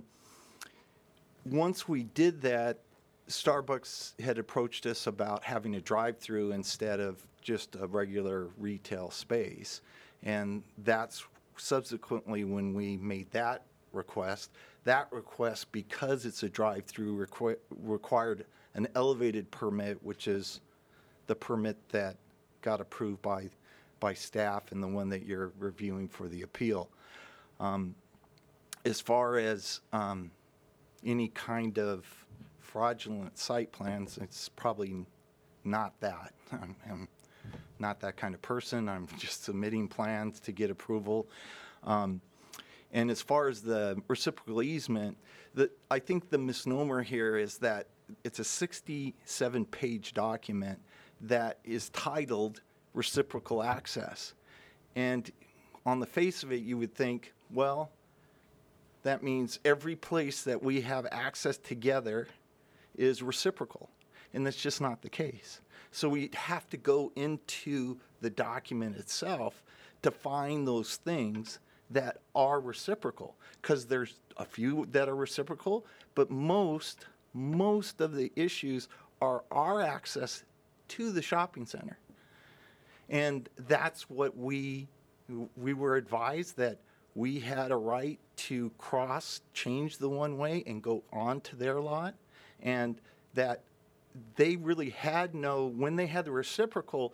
Speaker 19: once we did that, Starbucks had approached us about having a drive-through instead of just a regular retail space. And that's subsequently when we made that request. That request, because it's a drive-through, requ- required an elevated permit, which is the permit that got approved by by staff and the one that you're reviewing for the appeal. Um, as far as um, any kind of fraudulent site plans, it's probably not that. Um, um, not that kind of person. I'm just submitting plans to get approval. Um, and as far as the reciprocal easement, the, I think the misnomer here is that it's a sixty-seven page document that is titled reciprocal access. And on the face of it, you would think, well, that means every place that we have access together is reciprocal. And that's just not the case. So we have to go into the document itself to find those things that are reciprocal. Because there's a few that are reciprocal, but most, most of the issues are our access to the shopping center. And that's what we, we were advised, that we had a right to cross, change the one-way and go on to their lot. And that they really had no, when they had the reciprocal,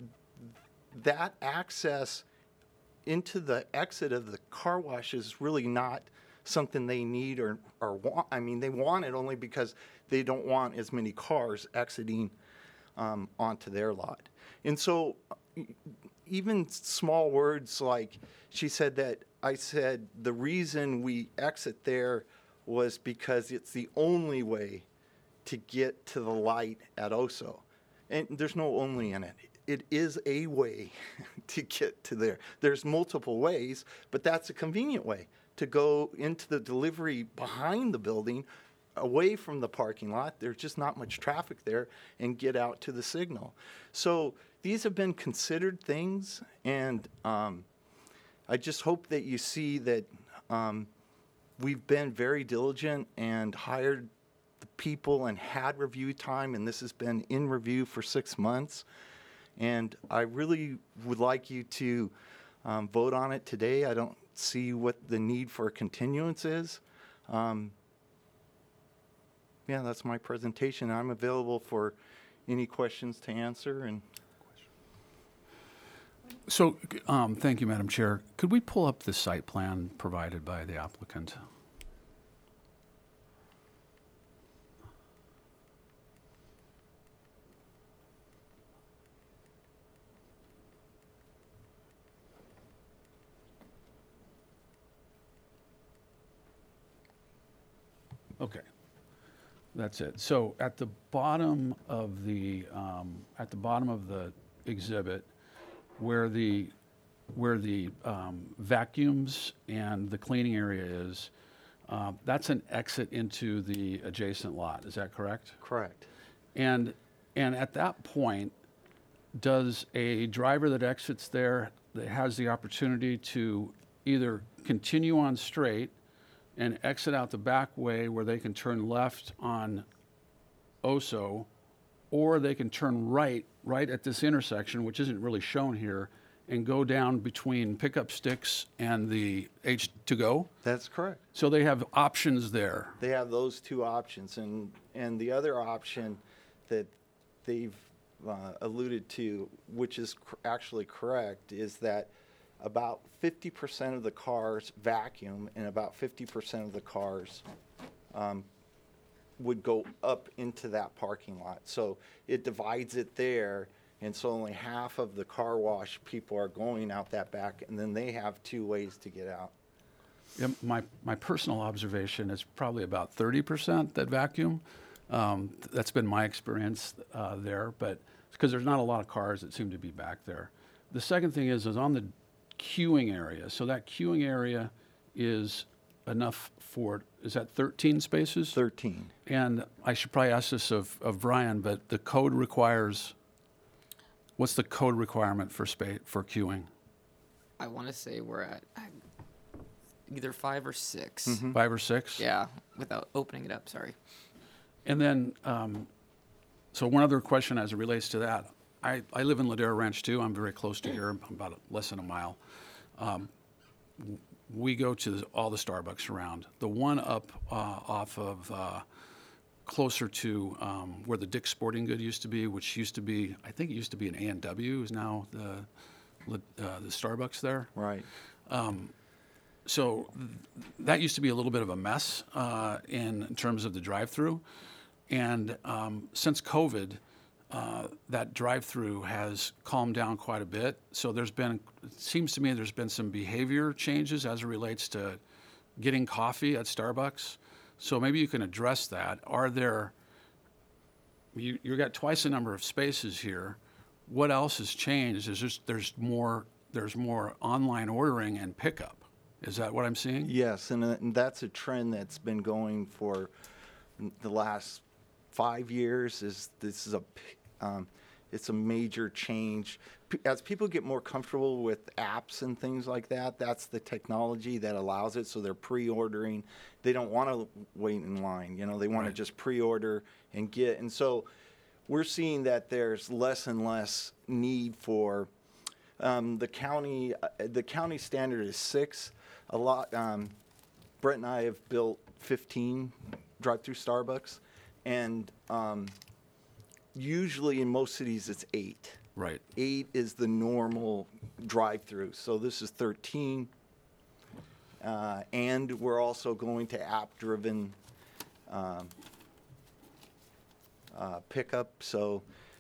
Speaker 19: that access into the exit of the car wash is really not something they need or, or want. I mean, they want it only because they don't want as many cars exiting um, onto their lot. And so even small words like, she said that, I said the reason we exit there was because it's the only way to get to the light at Oso. And there's no only in it. It is a way to get to there. There's multiple ways, but that's a convenient way to go into the delivery behind the building, away from the parking lot. There's just not much traffic there, and get out to the signal. So these have been considered things, and um, I just hope that you see that um, we've been very diligent and hired the people and had review time, and this has been in review for six months. And I really would like you to um, vote on it today. I don't see what the need for a continuance is. Um, yeah, that's my presentation. I'm available for any questions to answer. And
Speaker 4: So, um, thank you, Madam Chair. Could we pull up the site plan provided by the applicant? Okay, that's it. So at the bottom of the um, at the bottom of the exhibit, where the where the um, vacuums and the cleaning area is, uh, that's an exit into the adjacent lot. Is that correct?
Speaker 19: Correct.
Speaker 4: And and at that point, does a driver that exits there that has the opportunity to either continue on straight and exit out the back way where they can turn left on Oso, or they can turn right, right at this intersection, which isn't really shown here, and go down between Pickup Sticks and the H to go?
Speaker 19: That's correct.
Speaker 4: So they have options there.
Speaker 19: They have those two options. And, and the other option that they've uh, alluded to, which is cr- actually correct, is that about fifty percent of the cars vacuum and about fifty percent of the cars um, would go up into that parking lot. So it divides it there, and so only half of the car wash people are going out that back, and then they have two ways to get out.
Speaker 4: Yeah, my, my personal observation is probably about thirty percent that vacuum. Um, th- that's been my experience uh, there, but because there's not a lot of cars that seem to be back there. The second thing is, is on the queuing area. So that queuing area is enough for, is that thirteen spaces?
Speaker 19: thirteen.
Speaker 4: And I should probably ask this of, of Brian, but the code requires, what's the code requirement for spa- for queuing?
Speaker 17: I want to say we're at uh, either five or six.
Speaker 4: Mm-hmm. Five or six?
Speaker 17: Yeah, without opening it up, sorry.
Speaker 4: And then, um, so one other question as it relates to that. I, I live in Ladera Ranch too. I'm very close to here. I'm about less than a mile. Um, w- we go to the, all the Starbucks around. The one up uh, off of uh, closer to um, where the Dick's Sporting Good used to be, which used to be, I think it used to be an A and W, is now the uh, the Starbucks there.
Speaker 19: Right.
Speaker 4: Um, so th- that used to be a little bit of a mess uh, in, in terms of the drive-through. And um, since COVID, uh, that drive-through has calmed down quite a bit. So there's been, it seems to me there's been some behavior changes as it relates to getting coffee at Starbucks. So maybe you can address that. Are there, you, you got twice the number of spaces here. What else has changed? Is just, there's more, there's more online ordering and pickup. Is that what I'm seeing?
Speaker 19: Yes, and, uh, and that's a trend that's been going for the last five years. Is this is a, p- um, it's a major change. P- As people get more comfortable with apps and things like that, that's the technology that allows it. So they're pre-ordering. They don't want to wait in line. You know, they want
Speaker 4: Right.
Speaker 19: to just pre-order and get. And so we're seeing that there's less and less need for um, the county. Uh, the county standard is six. A lot. Um, Brett and I have built fifteen drive-through Starbucks, and um, usually in most cities it's eight.
Speaker 4: Right.
Speaker 19: Eight is the normal drive-through. So this is thirteen, uh, and we're also going to app-driven um, uh, pickup. So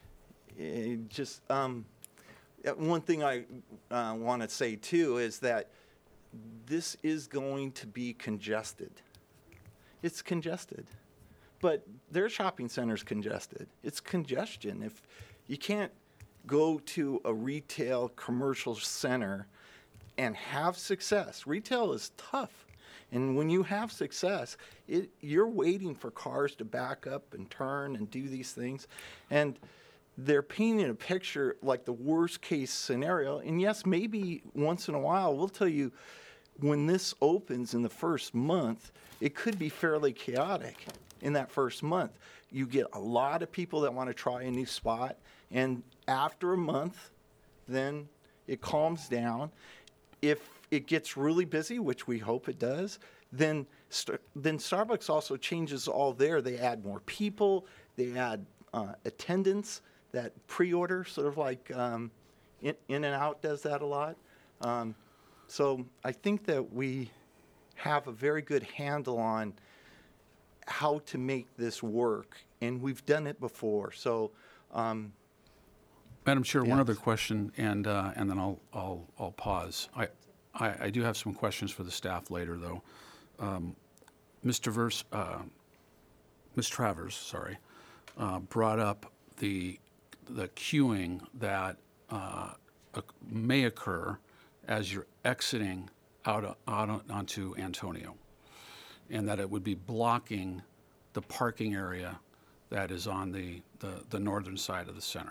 Speaker 19: it just um, uh, one thing I uh, want to say too is that this is going to be congested. It's congested. But their shopping center's congested. It's congestion. If you can't go to a retail commercial center and have success, retail is tough. And when you have success, it, you're waiting for cars to back up and turn and do these things. And they're painting a picture like the worst case scenario. And yes, maybe once in a while, we'll tell you, when this opens in the first month, it could be fairly chaotic in that first month. You get a lot of people that want to try a new spot, and after a month, then it calms down. If it gets really busy, which we hope it does, then Star- then Starbucks also changes all there. They add more people, they add uh, attendance, that pre-order, sort of like um, in, in and Out does that a lot. Um, So I think that we have a very good handle on how to make this work, and we've done it before. So, um,
Speaker 4: Madam Chair, one
Speaker 19: Yes.
Speaker 4: other question, and uh, and then I'll I'll I'll pause. I, I I do have some questions for the staff later, though. Um, Mister Verse, uh, Miz Travers, sorry, uh, brought up the the queuing that uh, oc- may occur as you're exiting out, o- out on- onto Antonio, and that it would be blocking the parking area that is on the, the, the northern side of the center.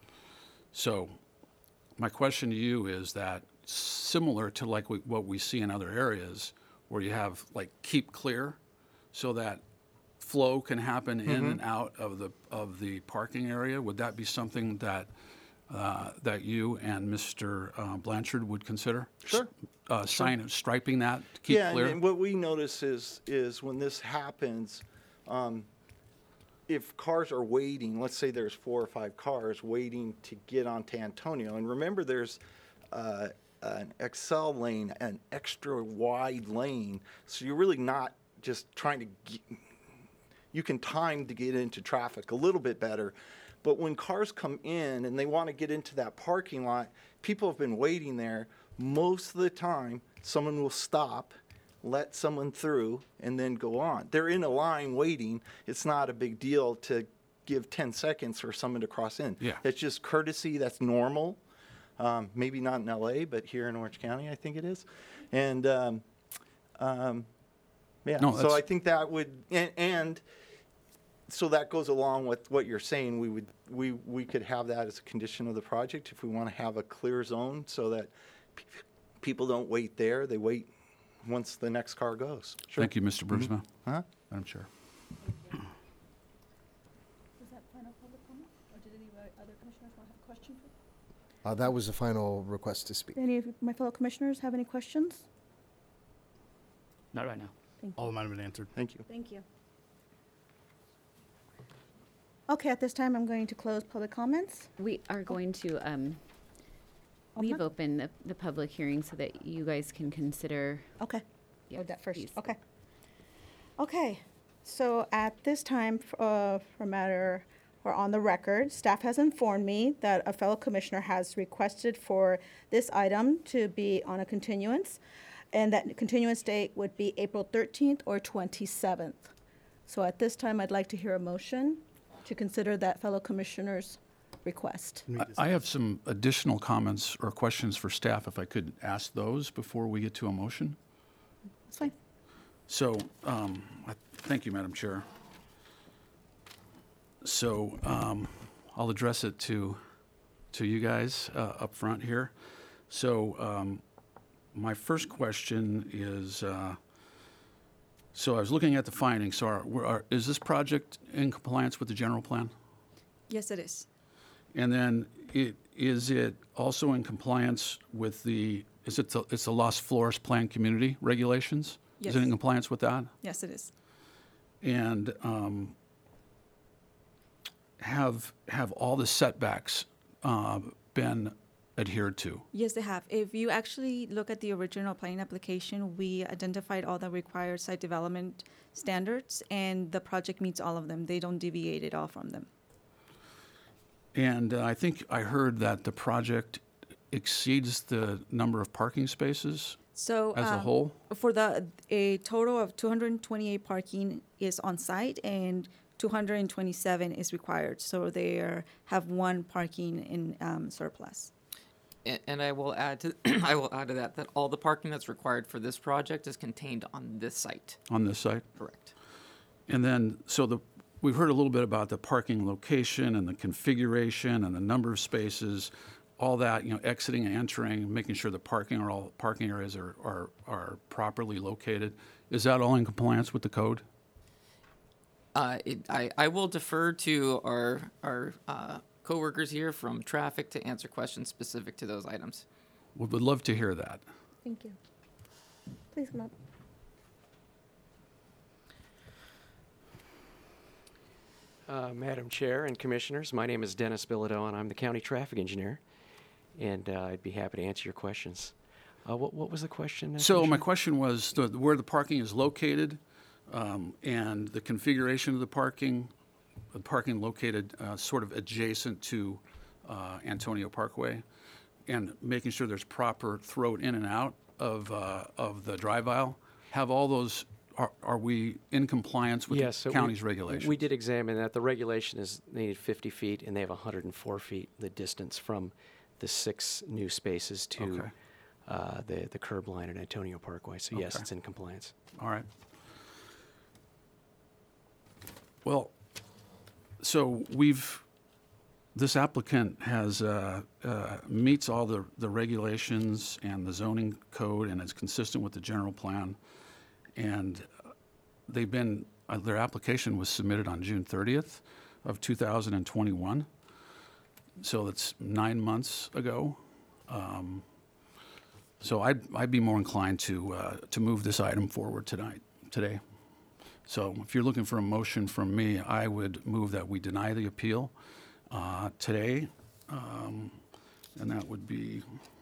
Speaker 4: So my question to you is that similar to like we, what we see in other areas where you have like keep clear so that flow can happen in
Speaker 19: Mhm.
Speaker 4: and out of the, of the parking area, would that be something that uh, that you and Mister Uh, Blanchard would consider?
Speaker 19: Sure.
Speaker 4: Uh, sign, striping that to keep
Speaker 19: yeah,
Speaker 4: clear?
Speaker 19: and, and what we notice is is when this happens, um, if cars are waiting, let's say there's four or five cars waiting to get onto Antonio, and remember there's uh, an Excel lane, an extra wide lane, so you're really not just trying to get, you can time to get into traffic a little bit better. But when cars come in and they want to get into that parking lot, people have been waiting there. Most of the time, someone will stop, let someone through, and then go on. They're in a line waiting. It's not a big deal to give ten seconds for someone to cross in.
Speaker 4: Yeah.
Speaker 19: That's just courtesy. That's normal. Um, maybe not in L A, but here in Orange County, I think it is. And um, um, yeah,
Speaker 4: No,
Speaker 19: so
Speaker 4: that's-
Speaker 19: I think that would, and, and so that goes along with what you're saying. We would we we could have that as a condition of the project if we want to have a clear zone so that pe- people don't wait there. They wait once the next car goes. Sure.
Speaker 4: Thank you, Mister
Speaker 19: Mhm.
Speaker 4: Brunsma.
Speaker 19: Huh?
Speaker 4: Madam Chair.
Speaker 1: Was that final public comment, or did any other commissioners want to have a question?
Speaker 7: Uh, that was the final request to speak.
Speaker 1: Any of my fellow commissioners have any questions?
Speaker 3: Not right now.
Speaker 1: Thank
Speaker 7: All of mine have been answered.
Speaker 19: Thank you.
Speaker 1: Thank you. Okay, at this time, I'm going to close public comments.
Speaker 6: We are going to um, leave open the, the public hearing so that you guys can consider.
Speaker 1: Okay.
Speaker 6: Yeah,
Speaker 1: Oh, that first,
Speaker 6: please.
Speaker 1: okay. Okay, so at this time, f- uh, for matter or on the record, staff has informed me that a fellow commissioner has requested for this item to be on a continuance, and that continuance date would be April thirteenth or twenty-seventh. So at this time, I'd like to hear a motion to consider that fellow commissioner's request.
Speaker 4: I- I have some additional comments or questions for staff, if I could ask those before we get to a motion.
Speaker 1: That's fine.
Speaker 4: So, um, I- thank you, Madam Chair. So, um, I'll address it to, to you guys, uh, up front here. So, um, my first question is, uh, so I was looking at the findings. So are, we're- are, is this project in compliance with the general plan?
Speaker 5: Yes, it is.
Speaker 4: And then it, is it also in compliance with the, is it the, it's the Los Flores Plan Community regulations? Is it
Speaker 5: Yes.
Speaker 4: in compliance with that?
Speaker 5: Yes, it is.
Speaker 4: And um, have, have all the setbacks uh, been adhered to?
Speaker 5: Yes, they have. If you actually look at the original planning application, we identified all the required site development standards, and the project meets all of them. They don't deviate at all from them.
Speaker 4: And uh, I think I heard that the project exceeds the number of parking spaces
Speaker 5: So
Speaker 4: as a
Speaker 5: um,
Speaker 4: whole?
Speaker 5: for the a total of two hundred twenty-eight parking is on site, and two hundred twenty-seven is required. So they are, have one parking in um, surplus.
Speaker 17: And, and I will add to I will add to that that all the parking that's required for this project is contained on this site.
Speaker 4: On this site?
Speaker 17: Correct.
Speaker 4: And then, so the, we've heard a little bit about the parking location and the configuration and the number of spaces, all that, you know, exiting and entering, making sure the parking or all parking areas are, are, are properly located. Is that all in compliance with the code?
Speaker 17: Uh, it, I, I will defer to our our uh, coworkers here from traffic to answer questions specific to those items.
Speaker 4: We would love to hear that.
Speaker 1: Thank you. Please come up.
Speaker 20: Uh, Madam Chair and Commissioners, my name is Dennis Bilodeau, and I'm the County Traffic Engineer, and uh, I'd be happy to answer your questions. Uh, what, what was the question? uh,
Speaker 4: So my
Speaker 20: Commissioner?
Speaker 4: question was the, where the parking is located um, and the configuration of the parking, the parking located uh, sort of adjacent to uh, Antonio Parkway, and making sure there's proper throat in and out of, uh, of the drive aisle. Have all those, are, are we in compliance with
Speaker 20: Yes,
Speaker 4: the
Speaker 20: so we-
Speaker 4: county's regulations?
Speaker 20: We did examine that. The regulation is they need fifty feet, and they have one hundred four feet, the distance from the six new spaces to
Speaker 4: Okay.
Speaker 20: uh, the, the curb line at Antonio Parkway. So yes,
Speaker 4: Okay.
Speaker 20: it's in compliance.
Speaker 4: All right. Well, so we've, this applicant has, uh, uh, meets all the, the regulations and the zoning code and is consistent with the general plan. And they've been, uh, their application was submitted on June thirtieth of two thousand twenty-one. So that's nine months ago. Um, So I'd, I'd be more inclined to, uh, to move this item forward tonight, today. So if you're looking for a motion from me, I would move that we deny the appeal uh, today. Um, And that would be,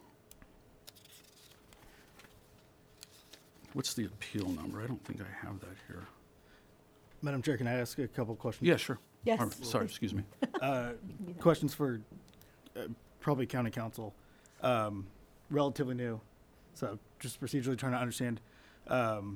Speaker 4: what's the appeal number? I don't think I have that here.
Speaker 21: Madam Chair, can I ask a couple questions?
Speaker 4: Yeah, sure.
Speaker 1: Yes.
Speaker 4: Or, Sorry, excuse me.
Speaker 21: Uh, Questions for uh, probably county council. Um, Relatively new, so just procedurally trying to understand. um,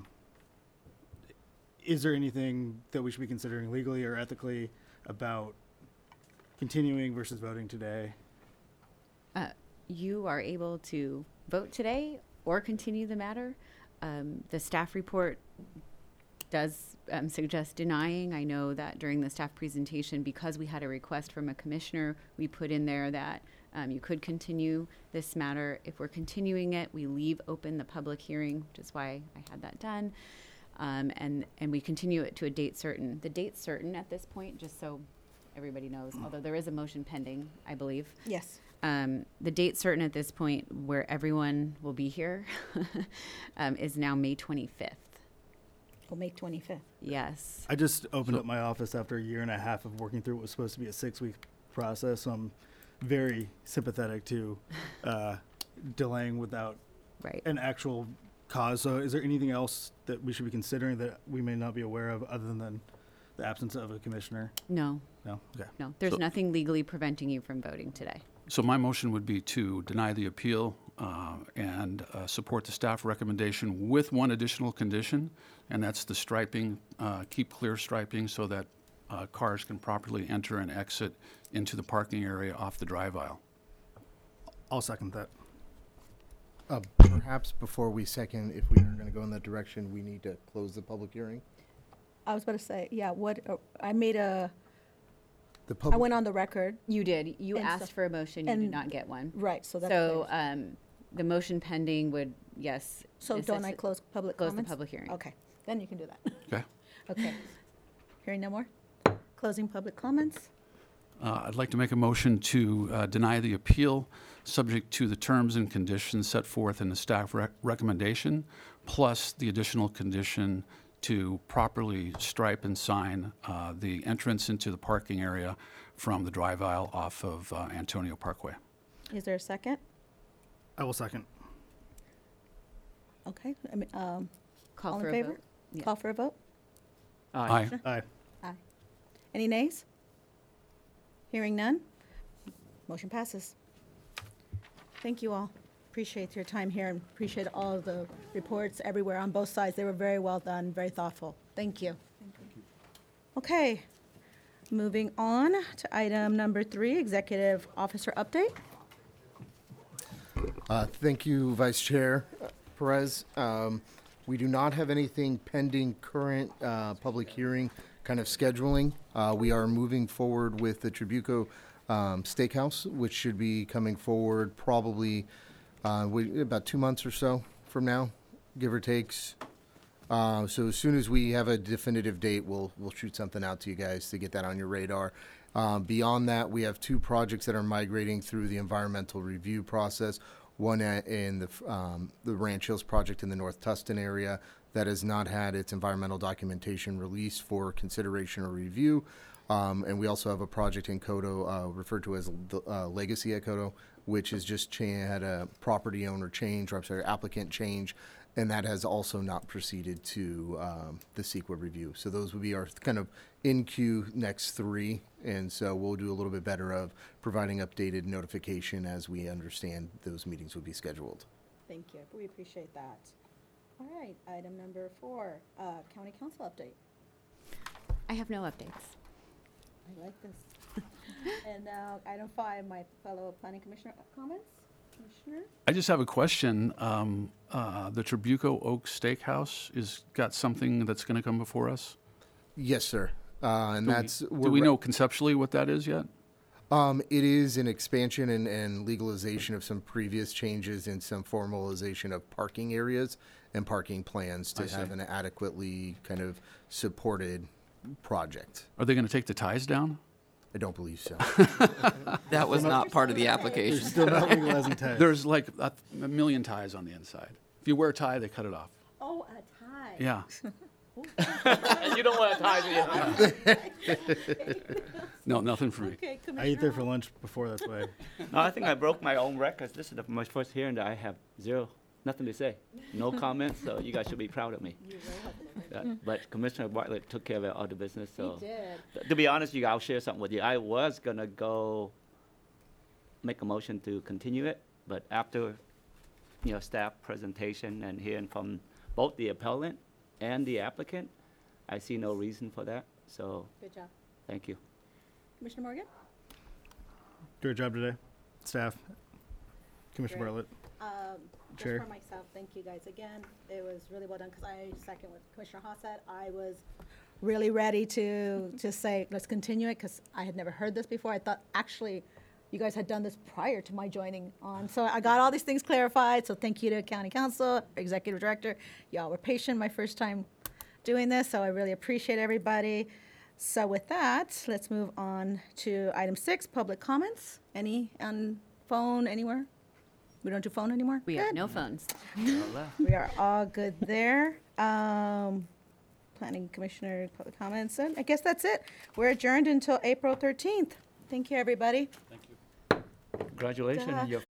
Speaker 21: Is there anything that we should be considering legally or ethically about continuing versus voting today?
Speaker 6: Uh, you are able to vote today or continue the matter. Um, the staff report does um, suggest denying. I know that during the staff presentation, because we had a request from a commissioner, we put in there that um, you could continue this matter. If we're continuing it, we leave open the public hearing, which is why I had that done. Um, and, and we continue it to a date certain. The date's certain at this point, just so everybody knows, although there is a motion pending, I believe.
Speaker 1: Yes.
Speaker 6: Um, the date certain at this point where everyone will be here um, is now May twenty-fifth.
Speaker 1: Well, May twenty-fifth.
Speaker 6: Yes.
Speaker 21: I just opened up my office after a year and a half of working through what was supposed to be a six-week process, so I'm very sympathetic to uh, delaying without
Speaker 6: right.
Speaker 21: an actual cause. So is there anything else that we should be considering that we may not be aware of other than The absence of a commissioner?
Speaker 6: No,
Speaker 21: No? Okay.
Speaker 6: no, there's
Speaker 4: So-
Speaker 6: nothing legally preventing you from voting today.
Speaker 4: So my motion would be to deny the appeal uh, and uh, support the staff recommendation with one additional condition, and that's the striping, uh, keep clear striping so that uh, cars can properly enter and exit into the parking area off the drive aisle.
Speaker 21: I'll second that.
Speaker 7: Uh, perhaps before we second, if we are going to go in that direction, we need to close the public hearing.
Speaker 1: I was about to say, yeah, what, uh, I made a,
Speaker 7: The
Speaker 1: I
Speaker 7: public,
Speaker 1: went on the record.
Speaker 6: You did, you
Speaker 1: And so-
Speaker 6: asked for a motion, you did
Speaker 1: and-
Speaker 6: not get one.
Speaker 1: Right, so that's.
Speaker 6: So,
Speaker 1: clear.
Speaker 6: um, the motion pending would, yes.
Speaker 1: So don't I
Speaker 6: necessi-
Speaker 1: close public
Speaker 6: Close
Speaker 1: comments?
Speaker 6: the public hearing.
Speaker 1: Okay, then you can do that.
Speaker 4: Okay?
Speaker 1: Okay. Hearing no more? Closing public comments?
Speaker 4: Uh, I'd like to make a motion to uh, deny the appeal, subject to the terms and conditions set forth in the staff rec- recommendation, plus the additional condition to properly stripe and sign uh, the entrance into the parking area from the drive aisle off of uh, Antonio Parkway.
Speaker 1: Is there a second?
Speaker 21: I will second.
Speaker 1: Okay, I mean, um,
Speaker 6: Call
Speaker 1: all
Speaker 6: for
Speaker 1: in
Speaker 6: a
Speaker 1: favor?
Speaker 6: vote? Yeah.
Speaker 1: Call for a vote?
Speaker 4: Aye.
Speaker 21: Aye.
Speaker 1: Aye. Any nays? Hearing none? Motion passes. Thank you all. Appreciate your time here and appreciate all of the reports everywhere on both sides. They were very well done, very thoughtful. Thank you. Okay, moving on to item number three, Executive Officer Update.
Speaker 7: uh, thank you, Vice Chair uh, Perez. Um, we do not have anything pending current uh, public hearing kind of scheduling. Uh, we are moving forward with the Tribuco um, Steakhouse, which should be coming forward probably uh, we, about two months or so from now, give or takes. Uh, so as soon as we have a definitive date, we'll we'll shoot something out to you guys to get that on your radar. Um, beyond that, we have two projects that are migrating through the environmental review process. One at, in the um, the Ranch Hills project in the North Tustin area that has not had its environmental documentation released for consideration or review. Um, and we also have a project in Coto, uh, referred to as the uh, Legacy at Coto, which has just cha- had a property owner change, or I'm sorry, applicant change, and that has also not proceeded to um, the C E Q A review. So those would be our kind of in queue next three, and so we'll do a little bit better of providing updated notification as we understand those meetings will be scheduled.
Speaker 1: Thank you. We appreciate that. All right, item number four, uh, County Council Update.
Speaker 6: I have no updates.
Speaker 1: I like this. And now, item five, my fellow planning commissioner comments? Commissioner?
Speaker 4: I just have a question. Um, uh, the Tribuco Oak Steakhouse is got something that's going to come before us?
Speaker 7: Yes, sir. Uh, and
Speaker 4: Do we-
Speaker 7: that's
Speaker 4: Do
Speaker 7: we're
Speaker 4: we
Speaker 7: re-
Speaker 4: know conceptually what that is yet?
Speaker 7: Um, it is an expansion and, and legalization of some previous changes and some formalization of parking areas and parking plans
Speaker 4: I
Speaker 7: to
Speaker 4: see.
Speaker 7: have an adequately kind of supported project.
Speaker 4: Are they going to take the ties down?
Speaker 7: I don't believe so.
Speaker 17: That was not part of the application.
Speaker 21: They're still not legalizing ties.
Speaker 4: There's like a, a million ties on the inside. If you wear a tie, they cut it off.
Speaker 1: Oh, a tie.
Speaker 4: Yeah.
Speaker 17: You don't want to tie me.
Speaker 4: No, nothing for me.
Speaker 1: Okay,
Speaker 21: I ate there
Speaker 1: Commissioner
Speaker 21: for lunch before, that's why.
Speaker 3: No, I think I broke my own record. This is the, my first hearing that I have zero, nothing to say. No comments, so you guys should be proud of me. Uh, But Commissioner Bartlett took care of all the business, so.
Speaker 1: He did.
Speaker 3: Th- To be honest, you, I'll share something with you. I was gonna go make a motion to continue it, but after, you know, staff presentation and hearing from both the appellant and the applicant, I see no reason for that, so,
Speaker 1: Good job.
Speaker 3: thank you.
Speaker 1: Commissioner Morgan?
Speaker 21: Great job today, staff. Commissioner
Speaker 1: Great.
Speaker 21: Bartlett.
Speaker 1: Um, just
Speaker 21: Chair.
Speaker 1: for myself, thank you guys again. It was really well done, because I second what Commissioner Haas said. I was really ready to just say, let's continue it, because I had never heard this before. I thought, actually, you guys had done this prior to my joining on. So I got all these things clarified, so thank you to County Council, Executive Director. Y'all were patient my first time doing this, so I really appreciate everybody. So with that, let's move on to item six, public comments. Any on phone, anywhere? We don't do phone anymore?
Speaker 6: We have
Speaker 1: Good.
Speaker 6: no phones.
Speaker 1: We are all good there. Um, Planning Commissioner, public comments, and I guess that's it. We're adjourned until April thirteenth. Thank you, everybody.
Speaker 3: Congratulations
Speaker 1: Duh.
Speaker 3: on your